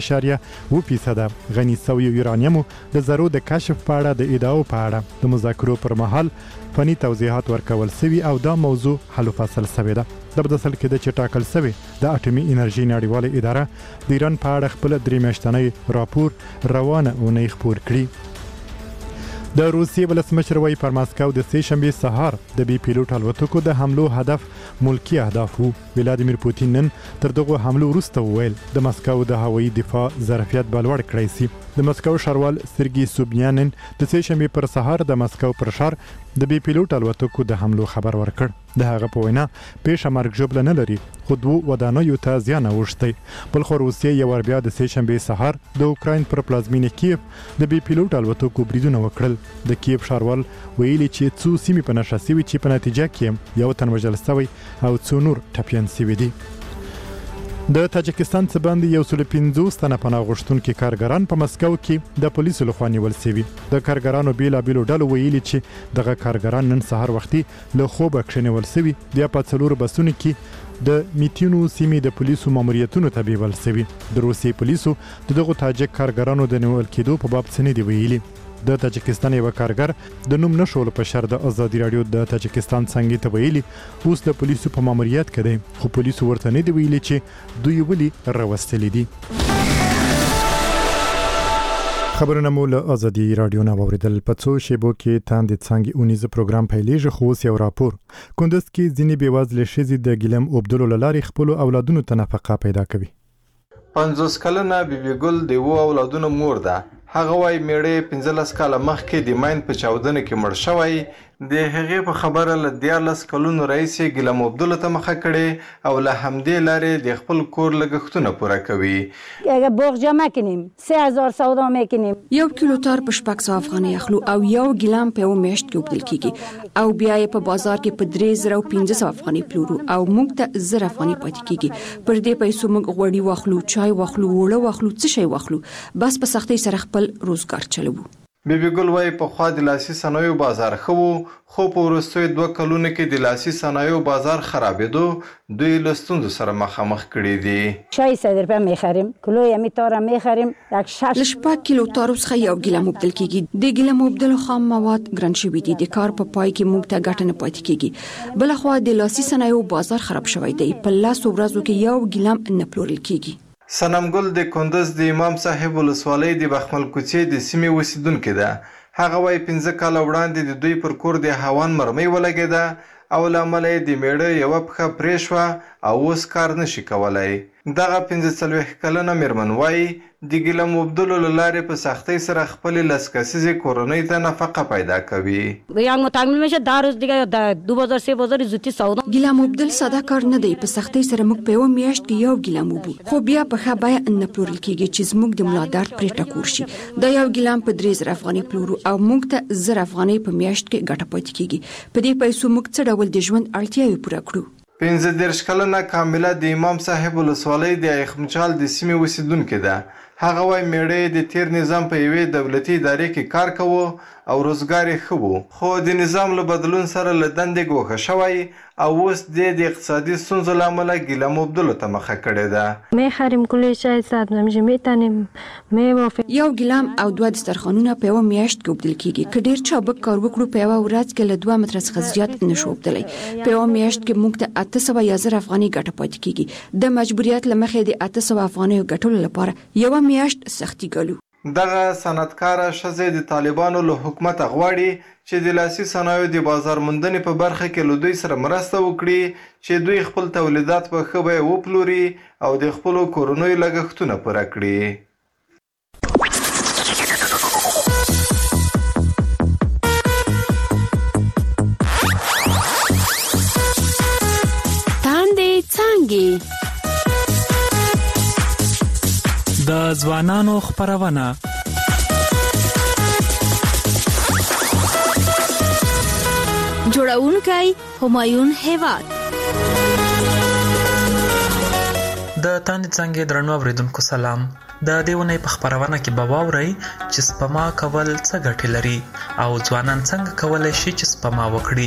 3.8% غني شوی یورانیم د ذرو د کشف په اړه د ادعاو په اړه د مذاکرو پر مهال فني توضیحات ورکول سوي او دا موضوع حل فصل سوي ده. د بدسل کې د چټاکل سوي د اټومي انرژي نړیواله اداره د ایران په اړه خپل 3 میاشتنی راپور روانه او نه خبر کړی. د روسیې ولسمشر وايي پر ماسکو د سه شنبه سهار د بي پیلوټ الوتکو د حملو هدف ملکی اهداف وو. ولادیمیر پوتین نن تر دغه حملو وروسته وویل د ماسکو د هوایي دفاع ظرفیت بلوړ کړی سي. د ماسکو ښاروال سرګي سوبنیانن د سه شنبه پر سهار د ماسکو پر ښار د بي پیلوټ الوتکو د حملو خبر ورکړ. د هغه په وینا پیښه مرګ ژوبله نه لري، خو دوه ودانیو ته زیان اوښتی. بل خو روسیه یو ور بیا د سه شنبه سهار د اوکراین پر پلازمینه کیف د بي پیلوټ الوتکو بریدونه وکړل. د کیف ښاروال ویلي چې څو سیمې په نشه شوي چې په نتیجه کې یو تن وژل شوی او څو نور ټپیان شوي دي. د تاجکستان څخه باندې 150 تنه پناه غوښتونکي کارګران په مسکو کې د پولیسو لخوا نیول شوي. د کارګرانو بیلابیلو ډلو ویلي چې دغه کارګران نن سهار وختي له خوبه کښېنول شوي، بیا په 4 بسونو کې د میتینو سیمې د پولیسو ماموریتونو ته بیول شوي. د روسیې پولیسو دغه تاجک کارګرانو د نیول کېدو په باب څه نه دی ویلي. د تاجکستان یو کارګر د نوم نشول په شر د ازادي رادیو د تاجکستان څنګه ته ویلي اوس د پولیسو په ماموریت کې دی، خو پولیسو ورته نه دی ویلي چې دوی ولي راوستل دي. خبرونه مو له ازادي رادیو نه اوریدل. په څو شیبو کې تاند څنګه اونیز پروګرام پیلېږي، خو اوس یو راپور کندز کې ځینې بیوازل شذې د ګلم عبدالله لاري خپل اولادونو ته نفقه پیدا کوي. 50 کلنه بیبي ګل د وو اولادونو مور ده. هغه وای میړه 15 کاله مخکې د ماین په چاودنه کې مړ شوی، د هغې په خبره له 14 کلونو راهیسې ګیله مبدله ته مخه کړې او له همدې لارې د خپل کور لګښتونه پوره کوي. اگه بغجا مکنیم 3000 سودا میکنیم. 1 کیلو تار په 600 افغانۍ اخلو او 1 ګیلام په یو میاشت کې وبدل کیږي او بیا یې په بازار کې په 3500 افغانۍ پلورو او موږ ته 1000 افغانۍ پاتې کیږي. پر دې پیسو موږ غوړي واخلو، چای واخلو، وړه واخلو، څه شي واخلو، بس په سختۍ سره خپل روزګار چلوو. بیبي ګل وايي پخوا د لاسي صنایعو بازار ښه و، خو په وروستیو 2 کلونو کې د لاسي صنایعو بازار خرابېدو دوی له ستونزو سره مخامخ کړي دي. 600 روپیه میخریم، کیلو یمی تار میخریم، یک 6 کیلو تار څخه یو ګیلام مبدل کیږي. د ګیلام مبدل خام مواد ګران شوي دي، د کار په پای کې موږ ته ګټه نه پاتې کیږي. بل خو د لاسي صنایعو بازار خراب شوی دی، په لاس ورځو کې یو ګیلام نه پلورل کیږي. صنم ګل د کندز د امام صاحب ولسوالۍ د بخمل کوڅې د سیمې اوسیدونکې ده. هغه وايي 15 کاله وړاندې د دوی پر کور د هاوان مرمۍ ولګېده او له امله یې د میړه یوه پښه پرې شوه او اوس کار نشي کولی. دغه 45 کلنه میرمن وايي د ګیله مبدلو له لارې په سختۍ سره خپلې 10 کسیزې کورنۍ ته نفقه پیدا کوي. ګیله مبدل ساده کار نه دی. په سختۍ سره موږ په یو میاشت کې یو ګیلام وبو، خو بیا په ښه بیه نه پلورل کیږي چې زموږ د ملا درد پرې ټکور شي. دا یو ګیلام په 3000 افغانۍ پلورو او موږ ته 1000 افغانۍ په میاشت کې ګټه پاتې کیږي. په دې پیسو موږ څه ډول د ژوند اړتیاوې پوره کړو. 15 کلنه کامله د امام صاحب ولسوالۍ د ایخمچال د سیمې اوسیدونکې ده. هغه وايي میړه د تیر نظام په یوې دولتي ادارې کې کار کوو او روزګار یې ښه و، خو د نظام له بدلون سره له دندې ګوښه شوی او اوس د اقتصادي ستونزو له امله ګیله مبدلو ته مخه کړې ده. میخریم کلی چای سبزی میتنیم میوافق. یو ګیلام او 2 دسترخوانونه په یو میاشت کې وبدل کیږي. که ډیر چابک کار وکړو په یو ورځ کې له 2 متره څخه زیات نشو وبدلی. په یو میاشت کې موږ ته 800 یا 1000 افغانۍ ګټه پاتې کیږي. د مجبوریت له مخې د 800 افغانۍ ګټلو لپاره یو میاشت سختي ګالو. دغه صنعتکاره ښځې د طالبانو له حکومته غواړي چې د لاسي صنایعو د بازار موندنې په برخه کې له دوی سره مرسته وکړي چې دوی خپل تولیدات په ښه بیه وپلوري او د خپلو کورنیو لګښتونه پوره کړي. تاندې څانګې د ځوانانو خپرونه. جوړونکی همایون هیواد. د تاندې څانګې درنو اوریدونکو سلام. د دې ونې په خپرونه کې به واورئ چې سپما کول څه ګټې لري او ځوانان څنګه کولی شي چې سپما وکړي.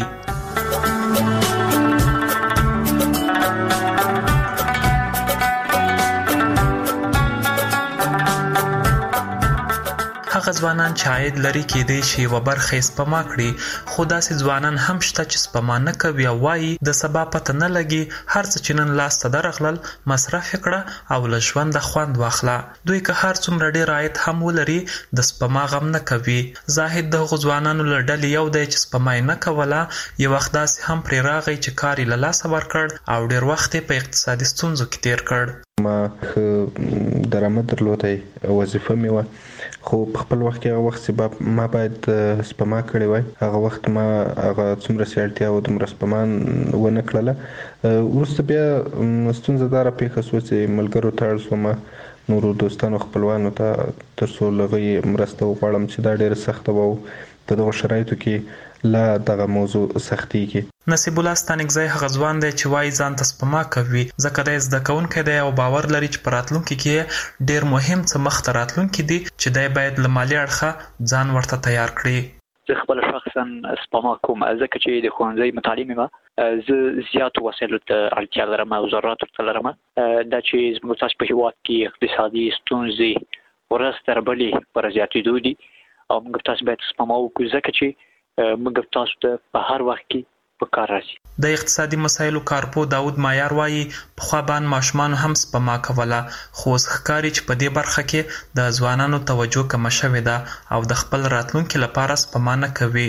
هغه ځوانان چې عاید لري کېدای شي یوه برخه یې سپما کړي، خو داسې ځوانان هم شته چې سپما نه کوي او وایي د سبا پته نه لګي، هر څه چې نن لاس ته درغلل مصرف یې کړه او له ژونده خوند واخله. دوی که هر څومره ډېر عاید هم ولري د سپما غم نه کوي. زاهد د هغو ځوانانو له ډلې یو دی چې سپما یې نه کوله. یو وخت داسې هم پرې راغی چې کار یې له لاسه ورکړ او ډېر وخت یې په اقتصادي ستونزو کې تیر کړ. ما ښه درآمد درلودی، وظیفه مې وه، خو په خپل وخت کې هغه وخت چې ما باید سپما کړې وای، هغه وخت ما هغه څومره چې اړتیا وه دومره سپما ونه کړله. وروسته بیا ستونزه دا راپېښه شوه چې ملګرو ته اړ شوم، نورو دوستانو خپلوانو ته، تر څو له هغوی مرسته وغواړم چې دا ډېره سخته وه او په دغو شرایطو کې لا دغه موضوع سختیږي. نصیب الله ستانکزی هغه ځوان دی چې وایي ځان ته سپما کوي ځکه دی زده کوونکی دی او باور لري چې په راتلونکي کې ډېر مهم څه مخته راتلونکي دي چې دی باید له مالي اړخه ځان ورته تیار کړي. زه خپل شخصا سپما کوم ځکه چې د ښوونځي مطالعې مې زه زیاتو وسایلو ته اړتیا لرم او ضروراتو ته لرم. دا چې زموږ تاسو په هېواد کې اقتصادي ستونزې ورځ تر بلې پر زیاتېدو دي او موږ تاسو باید سپما وکړو ځکه چې موږ تاسو ته په هر وخت کې په کار راځي. د اقتصادي مسایلو کارپو داود مایار وایي پخوا باندې ماشومان هم سپما کوله، خو اوس ښکاري چې په دې برخه کې د ځوانانو توجه کمه شوې ده او د خپل راتلونکي لپاره سپما نه کوي.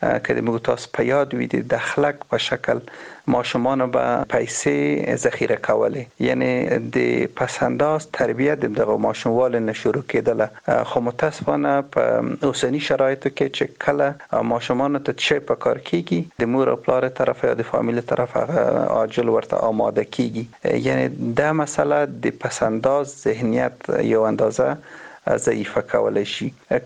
که موږ تاسو په یاد وي د اخلاق په شکل ماشومان به پیسې ذخیره کولې، یعنی د پسنداز تربیت دغه ماشوموال نه شروع کېدله. خو متاسفانه په اوسنی شرایطو کې چې کله ماشومان ته څه په کار کیږي د مور او پلار طرف یا د فامیل طرف هغه عاجل ورته آماده کیږي، یعنی دا مسئله د پسنداز ذهنیت یو اندازه ضعیفه کولای شي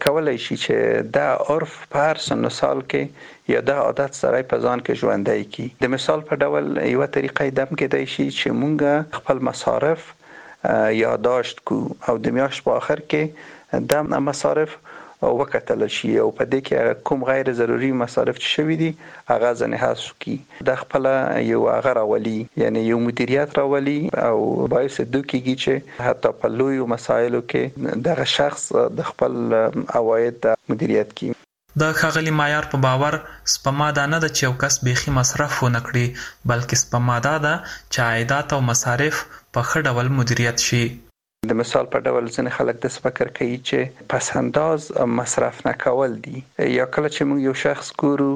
چې دا عرف په هر سن سال کې یا دا عادت سره په ځان کې ژوندۍ کی. د مثال په ډول یو طریقې دم کېدای شي چې مونږ خپل مصارف یادداشت کو او د میاشت په اخر کې د مصارف وکتل شي او په دې کې کوم غیر ضروري مصارف چې شوي دي هغه ځنه حذف کی. د خپل یو هغه راولي، یعنی یو مدیریت راولي او باعث دوکیږي چې حتی په لوی مسایلو کې دغه شخص د خپل عواید مدیریت کی. د ښاغلي معیار په باور سپما دا نه ده چې یو کس بیخي مصرف ونه کړي، بلکې سپما دا ده چې عایدات او مصارف په ښه ډول مدیریت شي. د مثال په ډول ځینې خلک د فکر کوي چې پسنداز مصرف نه کول دي، یا کله چې موږ یو شخص ګورو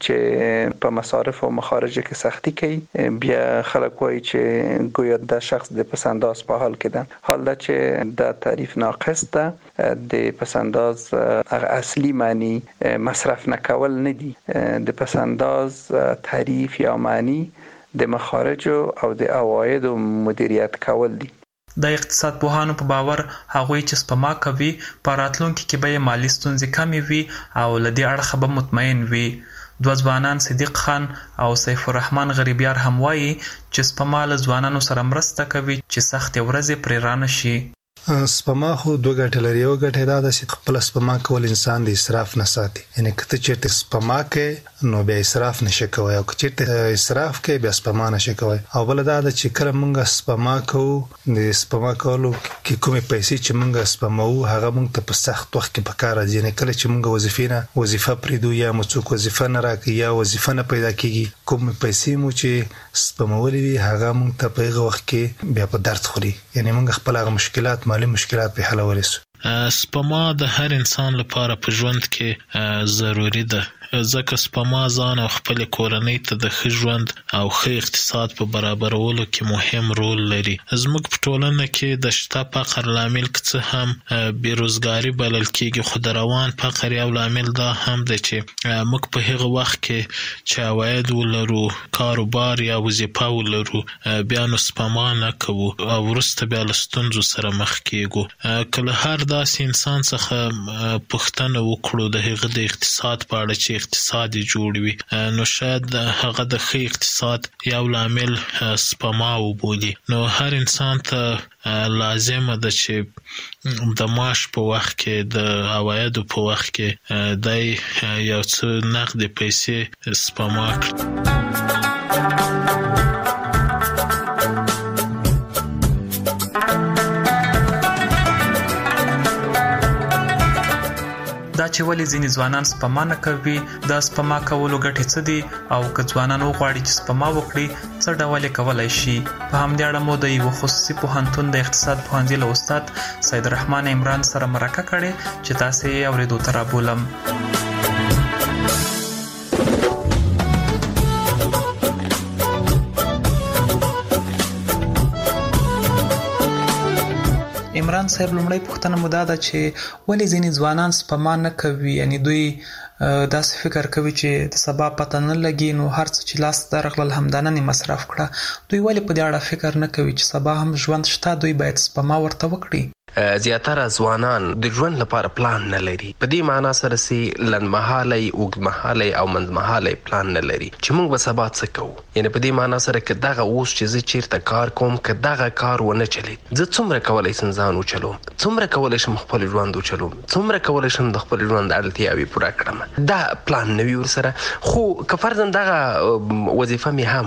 چې په مصارف او مخارج کې سختی کوي بیا خلک وایي چې گویا د شخص د پسنداز په حال کې ده. حال دا چې د تعریف ناقص ده. د پسنداز اصلي معنی مصرف نه کول نه دي. د پسنداز تعریف یا معنی د مخارج او د عواید مدیریت کول دي. د اقتصاد پوهانو په باور هغوی چې سپما کوي په راتلونکي کې به مالي ستونزې کمې وي او له دې اړخه به مطمئن وي. دوه ځوانان صدیق خان او سیف الرحمن غریبیار هم وایي چې سپما له ځوانانو سره مرسته کوي چې سختې ورځې پرې رانه شي. سپما خو دوه ګټې لري. یو ګټه دا ده چې خپل سپما کول انسان د اسراف نه ساتي، یعنی کته چیرته سپما کې نو بیا اسراف نشي کوي او چیرته اسراف کې بیا سپما نشي کوي. او بل دا ده چې کله موږ سپما کوو د سپما کولو کې کومې پیسې چې موږ سپمو هغه موږ ته په سخت وخت کې پکاره دي، یعنی کله چې موږ وظیفه پریدو یا موږ وظیفه نه راکړي یا وظیفه نه پیدا کیږي کومې پیسې مو چې سپمولې وي هغه موږ ته په هغه وخت کې بیا په درد خوري، یعنی موږ خپل هغه مشکلات مالي مشکلات په حلولای شو. سپما د هر انسان لپاره په ژوند کې ضروری ده، ځکه سپما ځان او خپل کورنۍ ته د ښه ژوند او ښه اقتصاد په برابرولو کې مهم رول لري. زموږ په ټولنه کې د شته فقر لامل څه هم بیروزګاری بلل کېږي، خو د روان فقر یو لامل دا هم دی چې موږ په هغه وخت کې چې عواید ولرو، کاروبار یا وظیفه ولرو، بیا نو سپما نه کوو او وروسته بیا له ستونزو سره مخ کېږو. کله هر داسې انسان څخه پوښتنه وکړو د هغه د اقتصاد په اړه چې اقتصاد جوړ وي، نو شاید هغه د ښه اقتصاد یو لامل سپما وبولي. نو هر انسان ته لازمه ده چې د معاش په وخت کې د عوایدو په وخت کې د یو څه نقد پیسې سپما کړي. دا چې ولې ځینې ځوانان سپما نه کوي، دا سپما کولو ګټې څه دي او که ځوانان وغواړي چې سپما وکړي څه ډول یې کولی شي. په همدې اړه مو د یوه خصوصي پوهنتون د اقتصاد پوهنځي له استاد سید الرحمن عمران سره مرکه کړې چې تاسې یې اورېدو ته رابولم. عمران صاحب، لومړی پوښتنه مو دا ده چې ولې ځینې ځوانان سپما نه کوي، یعنی دوی داسې فکر کوي چې د سبا پته نه لګي نو هر څه چې لاس ته درغلل همدننه مصرف کړه. دوی ولې په دې اړه فکر نه کوي چې سبا هم ژوند شته، دوی باید سپما ورته وکړي؟ زیاتره ځوانان د ژوند لپاره پلان نه لري. په دې معنا سره چې لنډمهالی، اوږدمهالی او منځمهالی پلان نه لري چې موږ به سبا څه کوو. یعنی په دې معنا سره که دغه اوس چې زه چیرته کار کوم که دغه کار ونه چلید، زه څومره کولی شم ځان وچلوم، څومره کولی شم خپل ژوند وچلوم، څومره کولی شم د خپل ژوند اړتیاوې پوره کړم. دا پلان نه وي ورسره. خو که فرضاً دغه وظیفه مې هم وي،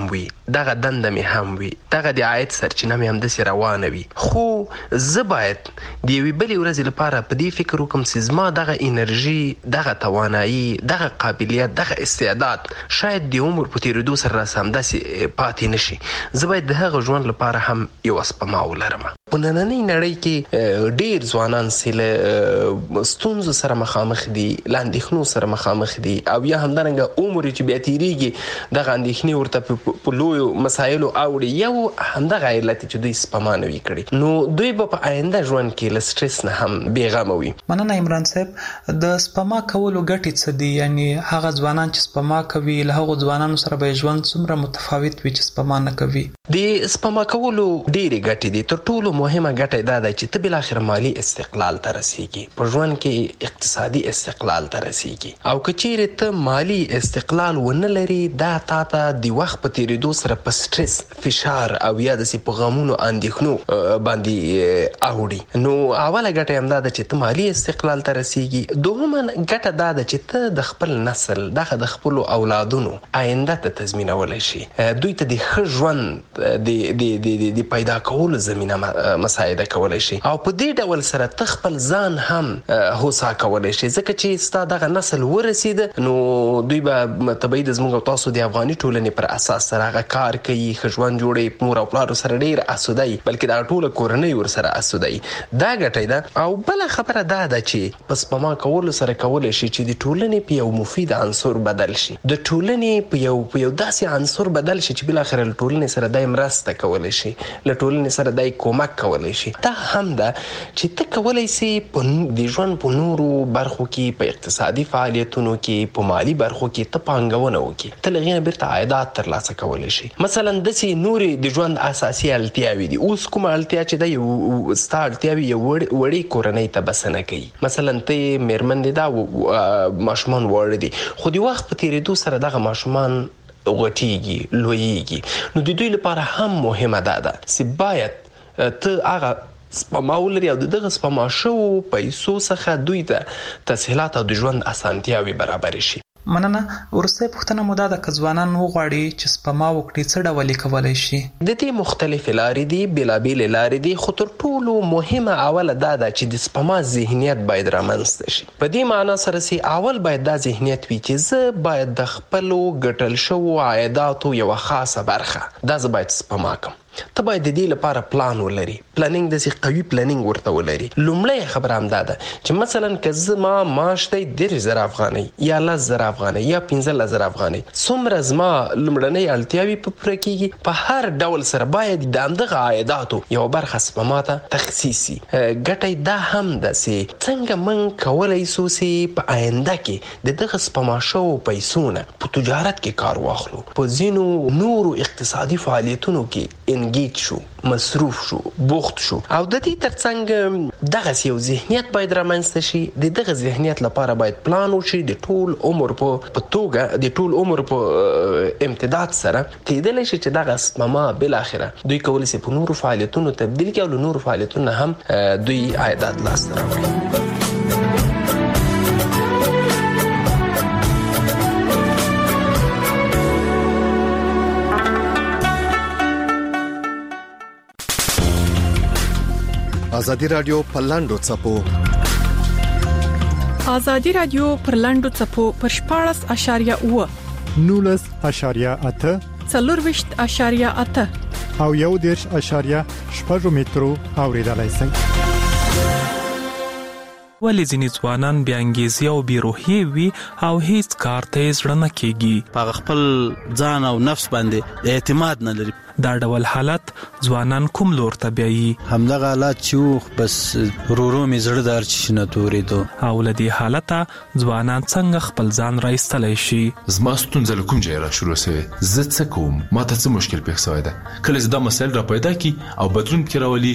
دغه دنده مې هم وي، دغه د عاید سرچینه مې همداسې روانه وي، خو زه باید د یوې بلې ورځې لپاره په دې فکر وکړم چې زما دغه انرژي، دغه توانایي، دغه قابلیت، دغه استعداد شاید د عمر په تېرېدو سره راسه همداسې پاتې نه شي. زه باید د هغه ژوند لپاره هم یوه سپما ولرم. په نننۍ نړۍ کې ډېر ځوانان چې له ستونزو سره مخامخ دي، له اندېښنو سره مخامخ دي، او یا همدارنګه عمر چې بیا تېرېږي دغه اندېښنې ورته په لویو مسایلو اوړي. یو همدغه علت چې دوی سپما نه وي کړې، نو دوی به په آینده ژوند کې له سټرس نه هم بېغمه وي. مننه عمران صاحب. د سپما کولو ګټې څه دي؟ یعنې هغه ځوانان چې سپما کوي له هغو ځوانانو سره به ژوند څومره متفاوت وي چې سپما نه کوي؟ د سپما کولو ډېرې ګټې دي. تر ټولو مهمه ګټه دا ده چې ته بالاخره مالي استقلال ته رسېږي، په ژوند کې اقتصادي استقلال ته رسېږي. او که چیرې ته مالي استقلال ونه لري، دا تا ته د وخت په تېرېدو سره په سټرس، فشار او یا داسې په غمونو اندېښنو باندې اوړي. نو اوله ګټه همدا ده چې ته مالي استقلال ته رسېږي. دوهمه ګټه دا ده چې ته د خپل نسل، دغه د خپلو اولادونو آینده ته تضمینولی شي، دوی ته د ښه ژوند د پیدا کولو زمینه مساعده کولی شي. او په دې ډول سره ته خپل ځان هم هوسا کولی شي، ځکه چې ستا دغه نسل ورسېده نو دوی به طبیعي د زموږ او تاسو د افغاني ټولنې پر اساس سره هغه کار کوي، ښه ژوند جوړوي، مور او پلارو سره ډېر اسوده وي، بلکې دغه ټوله کورنۍ ورسره اسوده وي. دا ګټه ده. او بله خبره دا ده چې په سپما کولو سره کولی شي چې د ټولنې په یو مفید عنصر بدل شي، د ټولنې په یو داسې عنصر بدل شي چې بالاخره له ټولنې سره دای مرسته کولی شي، له ټولنې سره دای کومک کولی شي. دا هم ده چې ته کولی سي د ژوند په نورو برخو کې، په اقتصادي فعالیتونو کې، په مالي برخو کې ته پانګونه وکړي، ته له هغې نه بیرته عایدات ترلاسه کولی شي. مثلا داسې نورې د ژوند اساسي اړتیاوې دي. اوس کومه اړتیا چې ده ستا اړتیاوې یو وړې کورنۍ ته بسنه کوي. مثلا ته مېرمن دې دا ماشومان واړه دي، خو د وخت په تېرېدو سره دغه ماشومان غټېږي، لویېږي. نو د دوی لپاره هم مهمه ده چې باید ته هغه سپما ولري او دغه سپما شوو پیسو څخه دوی ته تسهیلات او د ژوند اسانتیاوې برابرې شي. مننه. وروستۍ پوښتنه مو دا ده که ځوانان وغواړي چې سپما وکړي څه ډول یې کولی شي؟ د دې مختلفې لارې دي، بېلابېلې لارې دي، خو تر ټولو مهمه اوله دا ده چې د سپما ذهنیت باید رامنځته شي. په دې معنا سره چې اول باید دا ذهنیت وي چې زه باید د خپلو ګټل شوو عایداتو یوه خاصه برخه دا زه باید سپما کړم. ته باید د دې لپاره پلان ولري، پلانینګ داسې قوي پلانینګ ورته ولري. لومړی خبره همدا ده چې مثلا که زما معاش دی 10,000 افغانۍ یا 10,000 افغانۍ یا 15,000 افغانۍ، څومره زما لومړنۍ اړتیاوې په پوره کېږي، په هر ډول سره باید د همدغه عایداتو یوه برخه سپما ته تخصیص شي. ګټه دا هم ده چې څنګه موږ کولی شو چې په آینده کې د دغه سپما شوو پیسو نه په تجارت کې کار واخلو، په ځینو نورو اقتصادي فعالیتونو کې انګیج شو، مصروف شو، بوخت شو. او د دې ترڅنګ دغسې یو ذهنیت باید رامنځته شي. د دغه ذهنیت لپاره باید پلان وشي د ټول عمر په توګه، د ټول عمر په امتداد سره کېدلی شي چې دغه سپما بالاخره دوی کولی شي په نورو فعالیتونو تبدیل کړي او له نورو فعالیتونو هم دوی عایدات لاسته راوړي. ازادي رادیو پر لاندو څپو ازادي رادیو پر لاندو څپو پر 14.8 19.8 24.8 او 1.8 مترو اوریدلای شئ. ولې ځینې ځوانان بې انګیزې او بې روحیې وي او هیڅ کار ته یې زړه نه کېږي، په خپل ځان او نفس باندې اعتماد نه لري. دا ډول حالت ځوانان کوم لور ته بیایي؟ همدغه حالات چې بس ورو مې زړه د هر څه نه تورېدو. او له دې حالته ځوانان څنګه خپل ځان را ایستلی شي؟ زما ستونزه له کوم ځایه را شروع سوې، زه څه کوم، ما ته څه مشکل پېښ سوی ده، کله چې دا مسایل را پیدا کړي او بدلون پکې راولي.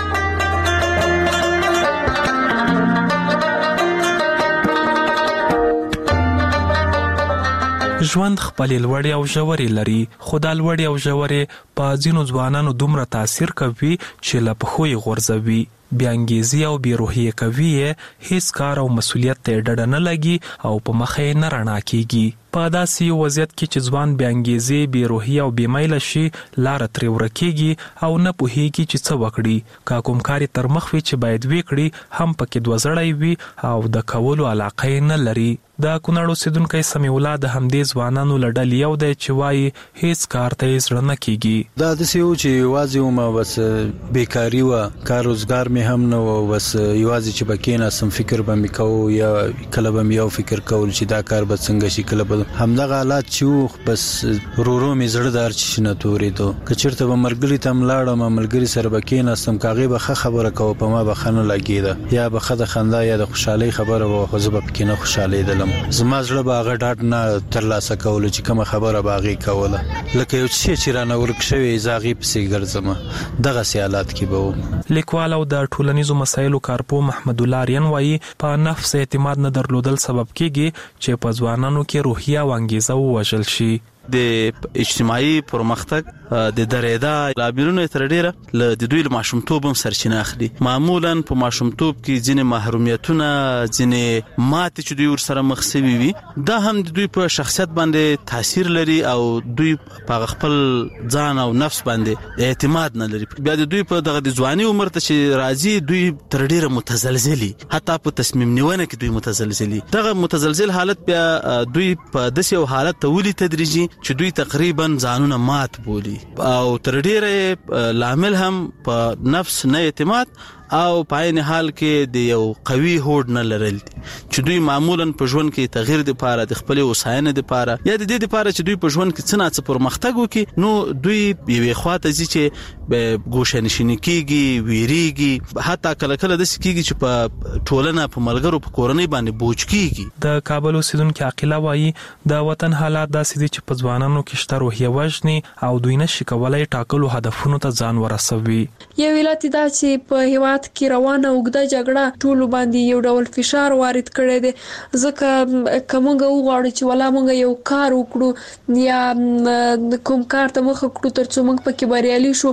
ژوند خپلې لوړې او ژورې لري، خو دا لوړې او ژورې په ځینو ځوانانو دومره تاثیر کوي چې له پښو یې غورځوي، بې انګیزې او بې روحیې کوي، هیڅ کار او مسؤلیت ته یې ډډه نه لګي او په مخه یې نه رڼا کېږي. په داسې وضعیت کې چې ځوان بې انګیزې، بې روحي او بې میله شي، لاره ترې ورکېږي او نه پوهېږي چې څه وکړي. که کوم کار یې تر مخ وي چې باید وکړي هم پکې دوزړی وي او د کولو علاقه یې نه لري. د کونړ اوسېدونکی سمیع الله د همدې ځوانانو له ډلې یو دی چې وایي هیڅ کار ته یې زړه نه کېږي. دا داسې و چې یوازې وم، بس بیکاري وه، کار روزګار مې هم نه و، بس یوازې چې به کېناستم فکر به مې کوو، یا کله به مې یو فکر کول چې دا کار به څنګه شي، کله به همدغه حالات چې و، بس ورو مې زړه د هر څه شي نه تورېدو. که چېرته به ملګري ته هم لاړم، ملګري سره به کېناستم، که هغې به ښه خبره کوه په ما به ښه نه لګېده، یا به ښه د خندا یا د خوشحالۍ خبره به خو زه به پکې نه خوشحالېدلم. زما زړه به هغه ډاډ نه ترلاسه کولو چې کومه خبره به هغې کوله، لکه یو څه چې رانه ورک شوی زه هغې پسې ګرځم. دغسې حالات کې به وم. لیکوال او د ټولنیزو مسایلو کارپوه محمد الله آریان وایي په نفس اعتماد نه درلودل سبب کېږي چې په ځوانانو کې روحیه او انګیزه ووژل شي. د اجتماعي پرمختګ د درېدا لاملونو تر ډیره د دوی له ماشومتوب هم سرچینه اخلي. معمولا په ماشومتوب کې ځینې محرومیتونه، ځینې ماتې چې دوی ورسره مخ شوي وي، دا هم د دوی په شخصیت باندې تاثیر لري او دوی په خپل ځان او نفس باندې اعتماد نه لري. بیا د دوی په دغه د ځواني عمر ته چې راځي دوی تر ډیره متزلزلي، حتی په تصمیم نیونه کې دوی متزلزلي. دغه متزلزل حالت بیا دوی په داسې یو حالت ته ولي تدریجي چې دوی تقریبا ځانونه مات بولي او تر ډیره لامل هم په نفس نه اعتماد او په عین حال کې د یو قوي هوډ نه لرل چې دوی معمولا په ژوند کې تغییر د پاره د خپل وساینې د پاره یا د دې د پاره چې دوی په ژوند کې څه نه څه پرمختګ وکړي، نو دوی یوې خواته ځي چې ګوشه نشینی کیږي، ویریږي، حتی کله کله د سکیږي چې په ټولنه په ملګرو په کورنۍ باندې بوج کیږي. د کابل اوسیدونکو عقیله وایي د وطن حالات داسې دي چې په ځوانانو کې شته روحیه وژني او دوی نشي کولای ټاکلو هدفونو ته ځان ورسوي. یو علت دا چې په هیواد کې روانه اوږده جګړه ټول باندې یو ډول فشار وارد کړی دی، ځکه کومګه وغواړو چې ولا مونږ یو کار وکړو یا کوم کار ته مخ کړو ترڅو موږ پکې بریالي شو،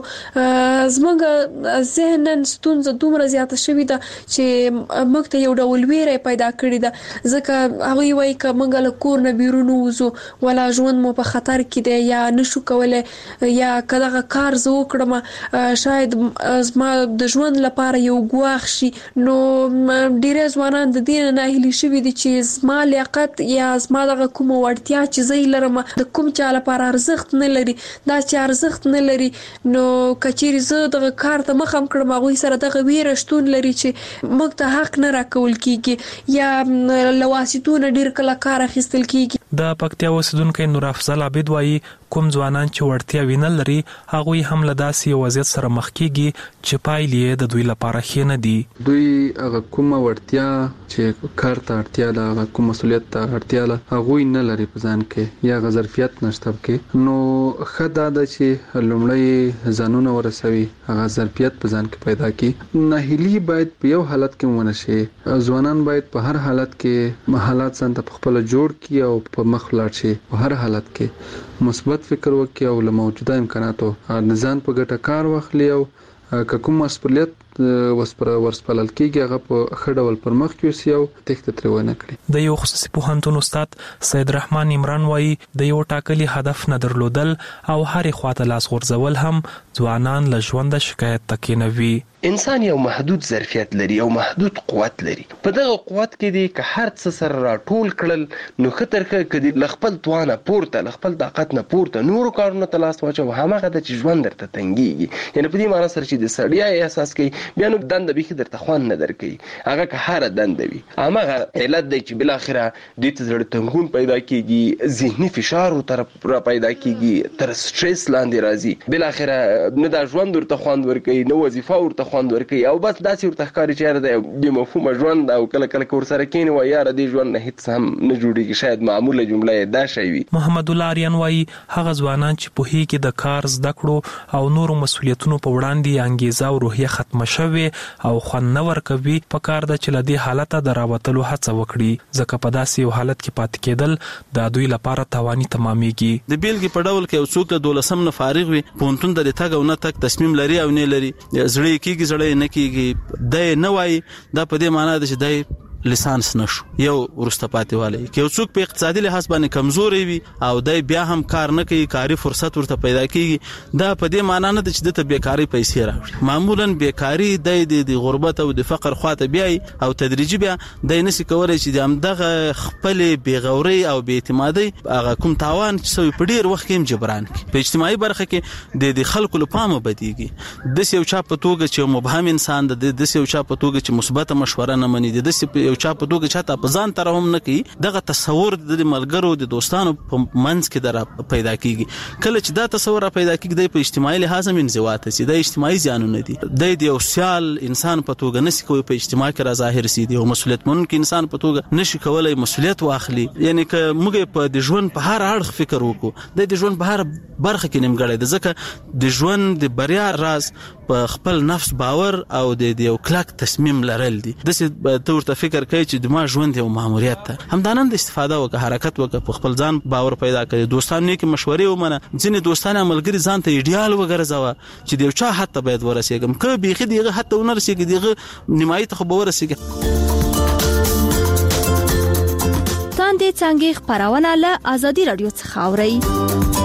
زموږ ذهنن ستونزه دومره زیاته شوې ده چې موږ ته یو ډول ویره پیدا کړې ده، ځکه هغه وایي چې موږ له کور نه بیرون وځو ولا ژوند مو په خطر کې دی یا نشو کولای یا کله کار زه وکړم شاید زما د ژوند لپاره یو ګواښ شي. نو ډېر ځوانان د دې نه هیلي شوي دي چې زما لیاقت یا زما دغه کومه وړتیا چې زه لرم د کوم چا لپاره ارزښت نه لري، دا چې ارزښت نه لري نو کچېرې زه دغه کار ته مخ هم کړم هغوی سره دغه ویره شتون لري چې موږ ته حق نه راکول کېږي یا له واسطو نه ډېر کله کار اخیستل کېږي. د پکتیا اوسیدونکی نور افضل عابد وایي کوم ځوانان چې وړتیا وینه لري هغوی هم له داسې یو وضعیت سره مخ کېږي چې پایلې د دوی لپاره ښې نه دي. دوی هغه کومه وړتیا چې کار ته اړتیا ده، هغه کوم مسؤلیت ته اړتیا ده هغوی نه لري په ځان کې یا هغه ظرفیت نشته پکې، نو ښه دا ده چې لومړی ځانونه ورسوي، هغه ظرفیت په ځان کې پیدا کړي. ناهیلي باید په یو حالت کې ونه شي، ځوانان باید په هر حالت کې حالات ځان ته خپل جوړ کړي او په مخ لاړ شي، په هر حالت کې مثبت فکر وکړي او له موجوده امکاناتو ځان په ګټه کار واخلي او که کوم مسؤلیت ورسپارل کېږي هغه په ښه ډول پر مخ یوسي او تېښته ترې ونه کړي. د یو خصوصي پوهنتون استاد سید رحمان عمران وایي د یو ټاکلي هدف نه درلودل او هرې خواته لاس غورځول هم ځوانان له ژونده شکایت ته کېنوي. انسان یو محدود ظرفیت لري او محدود قوت لري، په دغه قوت کې دی که هر څه سره راټول کړل نو ښه تر ښه که د خپل توانه پورته له خپل طاقت نه پورته نورو کارونو ته لاس واچو، هماغه ده چې ژوند درته تنګېږي. یعنې په دې معنا سره چې د ستړیا احساس کوي بیا نو دنده بیخي درته خوند نه درکوي، هغه که هره دنده وي. هماغه علت دی چې بالاخره دوی ته زړه تنګون پیدا کېږي، ذهني فشار ورته را پیدا کېږي، تر سټرس لاندې راځي، بالاخره نه دا ژوند ورته خوند ورکوي، نه وظیفه ورته خوند ورکوي او بس داسې ورته ښکاري چې یاره د بې مفهومه ژوند او کله کله که ورسره کېني وایي یاره دې ژوند نه هېڅ هم نه جوړېږي. شاید معموله جمله یې دا شی وي. محمد الله آریان وایي هغه ځوانان چې پوهېږي د کار زده کړو او نورو مسؤلیتونو په وړاندې انګیزه او روحیه ختمه شوې او خوند نه ورکوي، په کار ده چې له دې حالته د راوتلو هڅه وکړي، ځکه په داسې یو حالت کې پاتې کېدل د دوی لپاره تاواني تمامېږي. د بیلګې په ډول کې یو څوک له 12 نه فارغ وي، پوهنتون ته د تګ او نه تګ تصمیم لري او نه لري، زړه یې کېږي زړه یې نه کېږي، دی نه وایي، دا په دې معنا ده چې دی لیسانس نشو یو ورسته پاتې والی کې یو څوک په اقتصادي لحاظ باندې کمزوري وي او دای بیا هم کار نه کوي کاري فرصت ورته پیدا کیږي دا په دې معنی نه ده چې د بیکاری پیسې راوړي معمولا بیکاری د غربت او د فقر خواته بیاي او تدریجي بیا د نسی کولای چې د همدغه خپل بیغوري او بې اعتمادي هغه کوم تاوان چې په ډیر وخت کې جبران کی په اجتماعي برخه کې د خلکو لپاره بدیږي د یو چا په توګه چې مبهم انسان د یو چا په توګه چې مثبت مشوره نه مني د یو چا په توګه چې تا په ځان ترهم نه کوي دغه تصور د ملګرو د دوستانو په منځ کې در پیدا کیږي کله چې دا تصور پیدا کیږي په اجتماعي لحاظ من زواته سي د اجتماعي زیانونه دي د یو سیال انسان په توګه نشي کوي په اجتماع کې را ظاهر سي دی او مسؤلیت منونکي انسان په توګه نشي کولای مسؤلیت واخلي یعنی که موږ په د ژوند په هر اړخ فکر وکړو د ژوند په هر برخه کې نیمګړی د ځکه د ژوند د بریا راز په خپل نفس باور او د یو کلک تصمیم لرل دي د څه تور ته فکر کوي چې د ما ژوند یو ماموریت ته همدانند استفاده وکړه حرکت وکړه په خپل ځان باور پیدا کړي دوستانو کې مشورې ومنه ځینې دوستانه عملګری ځان ته ایډیال وګرځاوه چې د یو چا حتی باید ورسېږم که بیخي دیغه حتی ونرسېږي دیغه نیمایي ته خو به ورسېږي تاندې څنګه خبرونه له آزادي رادیو څخه اوري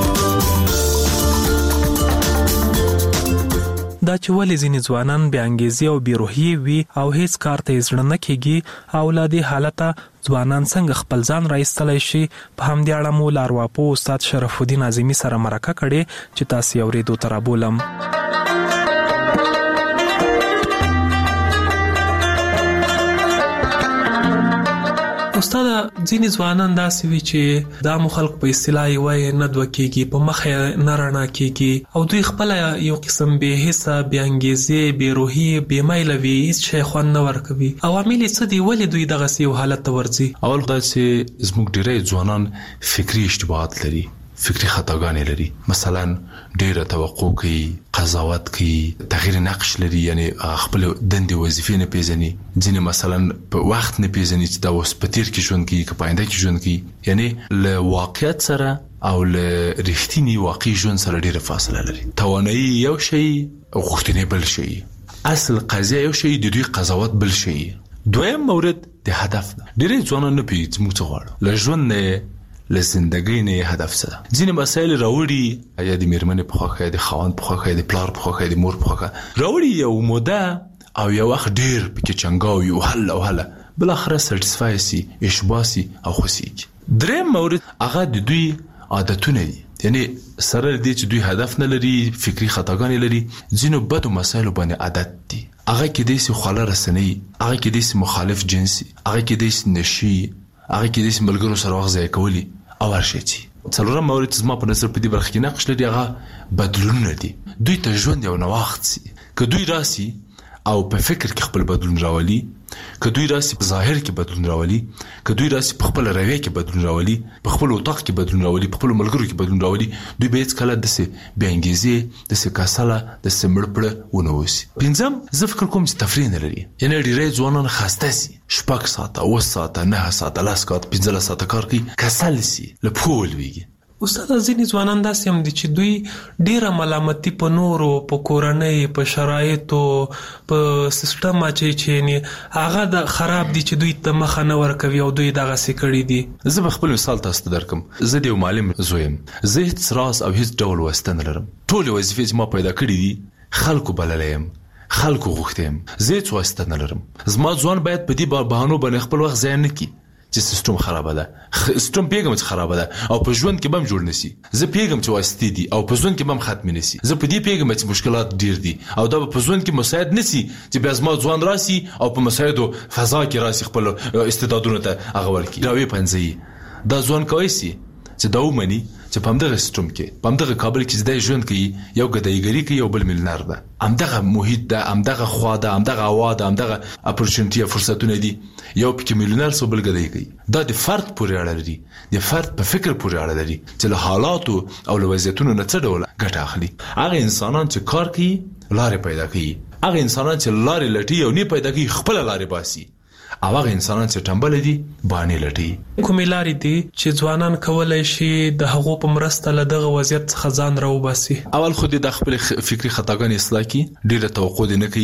دا چې ولې ځینې ځوانان بې انګیزې او بې روحیې وي او هیڅ کار ته یې زړه نه کېږي او له دې حالته ځوانان څنګه خپل ځان راایستلی شي په همدې اړه مو له ارواپوه استاد شرف الدین اعظمي سره مرکه کړې چې تاسې یې اورېدو ته رابولم استاد ځینې ځوانان داسې وي چې دا مو خلک په اصطلاح یې نه دوه کېږي په مخ یې نه رڼا کېږي او دوی خپله یو قسم بې حسه بې انګیزې بې روحي بې میله وي هېڅ شی خوند نه ورکوي عوامل یې څه دي ولې دوی دغسې یو حالت ته ورځي اول دا چې زموږ ډېری ځوانان فکري اشتباهات لري فکری خطاګانې لري مثلا ډېره توقع کوي قضاوت کوي تغییر نقش لري یعنی خپل دندې وظیفې نه پیژني ځینې مثلا په وخت نه پیژني چې دا اوس په تیر کې ژوند کوي که په آینده کې ژوند کوي یعنی له واقعیت سره او له رښتینی واقعي ژوند سره ډېره فاصله لري توانایي یو شی او غوښتنې بل شی اصل قضیه یو شی د دوی قضاوت بل شی دویم مورد د هدف ډېری ځوانان نه پیژني موږ څه غواړو له ژوند نه له زندګۍ نه هدف څه ده ځینې مسایل راوړي یا د میرمنې په خوښه یا د خاوند په خوښه یا د پلار په خوښه یا د مور په خوښه راوړي یو موده او یو وخت ډېر پکې چنګاوي او هله او هله بالاخره سټیسفای سي اشباه سي او خوښیږي دریم مورد هغه د دوی عادتونه دي یعنی سره دې چې دوی هدف نه لري فکری خطاګانې لري ځینو بدو مسایلو باندې عادت دي هغه کې دې سي خاله رسنۍ هغه کې دې سي مخالف جنسي هغه کې دې سي نشي هغه کې دې سي ملګرو سره وخت ضایع کولی او ورشي څلورم مورد زما په نظر په دې برخه کې نقش لري هغه بدلونونه دي دوی ته ژوند یو نوښت سي که دوی راسي او په فکر کې خپل بدلون راولي که دوی راسي په ظاهر کې بدلون راولي که دوی راسي په خپل رویه کې بدلون راولي په خپل اتاق کې بدلون راولي په خپل ملګرو کې بدلون راولي دوی به هیڅ کله داسې بې انګیزې داسې کسله داسې مړ پړه ونه اوسي پنځم زه فکر کوم چې تفریح نه لري یعنې ډېری ځوانان خسته سي 6 ساعته 8 ساعته 9 ساعته 10 ساعته 15 ساعته کار کوي کسل سي له پښو ولوېږي استاد ځینې ځوانان داسې هم دي چې دوی ډېره ملامتي په نورو په کورنۍ په شرایطو په سیستم اچوي چې هغه د خراب دي چې دوی ته مخه نه ورکوي او دوی دغسې کړي دي زه به خپل مثال تاسو ته درکم زه د یو معلم زوی یم زه هېڅ راز او هېڅ ډول واسطه نه لرم ټولې وظیفې چې ما پیدا کړي دي خلکو بللی یم خلکو غوښتی یم زه هېڅ واسطه نه لرم زما ځوان باید په دې بهانو باندې خپل وخت ضایع نه کړي چې سیستم خرابه ده سیستم پیغام چې خرابه ده او په ژوند کې به هم جوړ نشي زه پیغام چې واسطې دي او په ژوند کې به هم ختم نشي زه په دې پیغام چې مشکلات ډیر دي او دا په ژوند کې مساعد نشي چې بیا زما ځوان راسي او په مساعدو فضا کې راسي خپل استعدادونه ته هغه ورکړي راوي پنځي دا ځوان کوي سي چې دا ومني چې په همدغه سیستم کې په همدغه کابل کې چې دی ژوند کوي یو ګدایګري کوي یو بل میلیونر ده همدغه محیط ده همدغه خوا ده همدغه هوا ده همدغه اپورچونټي فرصتونه دي یو پکې میلیونر سو بل ګدای کوي دا د فرد پورې اړه لري د فرد په فکر پورې اړه لري چې له حالاتو او له وضعیتونو نه څه ډول ګټه اخلي هغه انسانان چې کار کوي لارې پیدا کوي هغه انسانان چې لارې لټي او نه پیدا کوي خپل لارې باسي او هغه انسانان چې ټمبل دي باندې لټي کومې لارې دي چې ځوانان کولای شي د هغو په مرسته له دغه وضعیت څخه ځان راوباسي اول خو د خپل فکری خطاګانې اصلاح کړي ډېره توقع نه کوي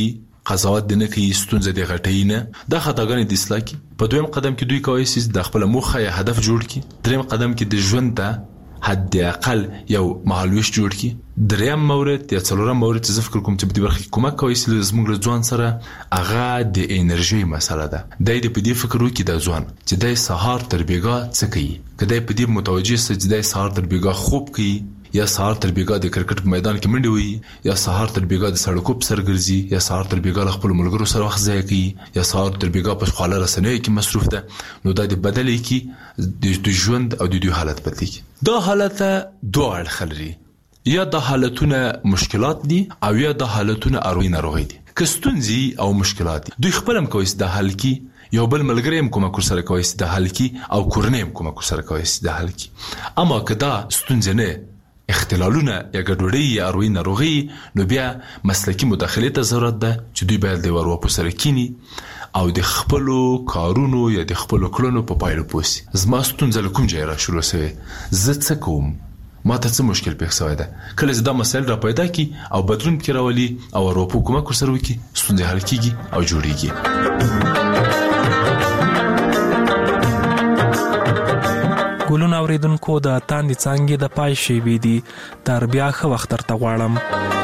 قضاوت نه کوي ستونزه دی غټي نه دا خطاګانې د اصلاح کی په دویم قدم کې دوی کوي چې د خپل موخه یا هدف جوړ کی دریم قدم کې د ژوند ته حد اقل یو مهالويش جوړ کی دریم مورد یا څلورم مورد چې فکر کوم چې په دې برخه کې کومک کوي چې زموږ له ځوان سره هغه د انرژي مسله ده د دې په دې فکر وکړي د ځوان چې د سهار تر بیګا څه کوي کله په دې متوجه سي چې د سهار تر بیګا خوب کوي یا سهار تر بیګا د کرکټ په میدان کې منډه وي یا سهار تر بیګا د سړکو په سر ګرځي یا سهار تر بیګا خپل ملګرو سره وخت ضایع کوي یا سهار تر بیګا په خواله رسنیو کې مصروف ده نو دا د بدلې کې د ژوند او د دوی حالت بدلېږي دا حالت دوه اړخ لري یا د حالتونه مشکلات دي او یا د حالتونه اروي ناروغي دي کستونزي او مشکلات دوی خپلم کوي د حل کی یو بل ملګری هم کومه سره کوي د حل کی او کورنۍ هم کومه سره کوي د حل کی اما کدا ستونزه نه اختلالونه یا ګډوډي یا اروي ناروغي نو بیا مسلکی مداخله ته ضرورت ده چې دوی باید د ورو په سره کینی او د خپل کارونو یا د خپل کړنو په پایله پوسی زما ستونزه کوم ځای را شروع شوه زه څه کوم ما ته څه مشکل پېښ شوی ده کله چې دا مسایل را پیدا کی او بدلون کې راولي او ورو کومک سره وکي ستونزه حل کیږي او جوړیږي ګلون اوریدونکو د تاندې څنګه د پای شی وی دي تر بیا خو وخت تر غواړم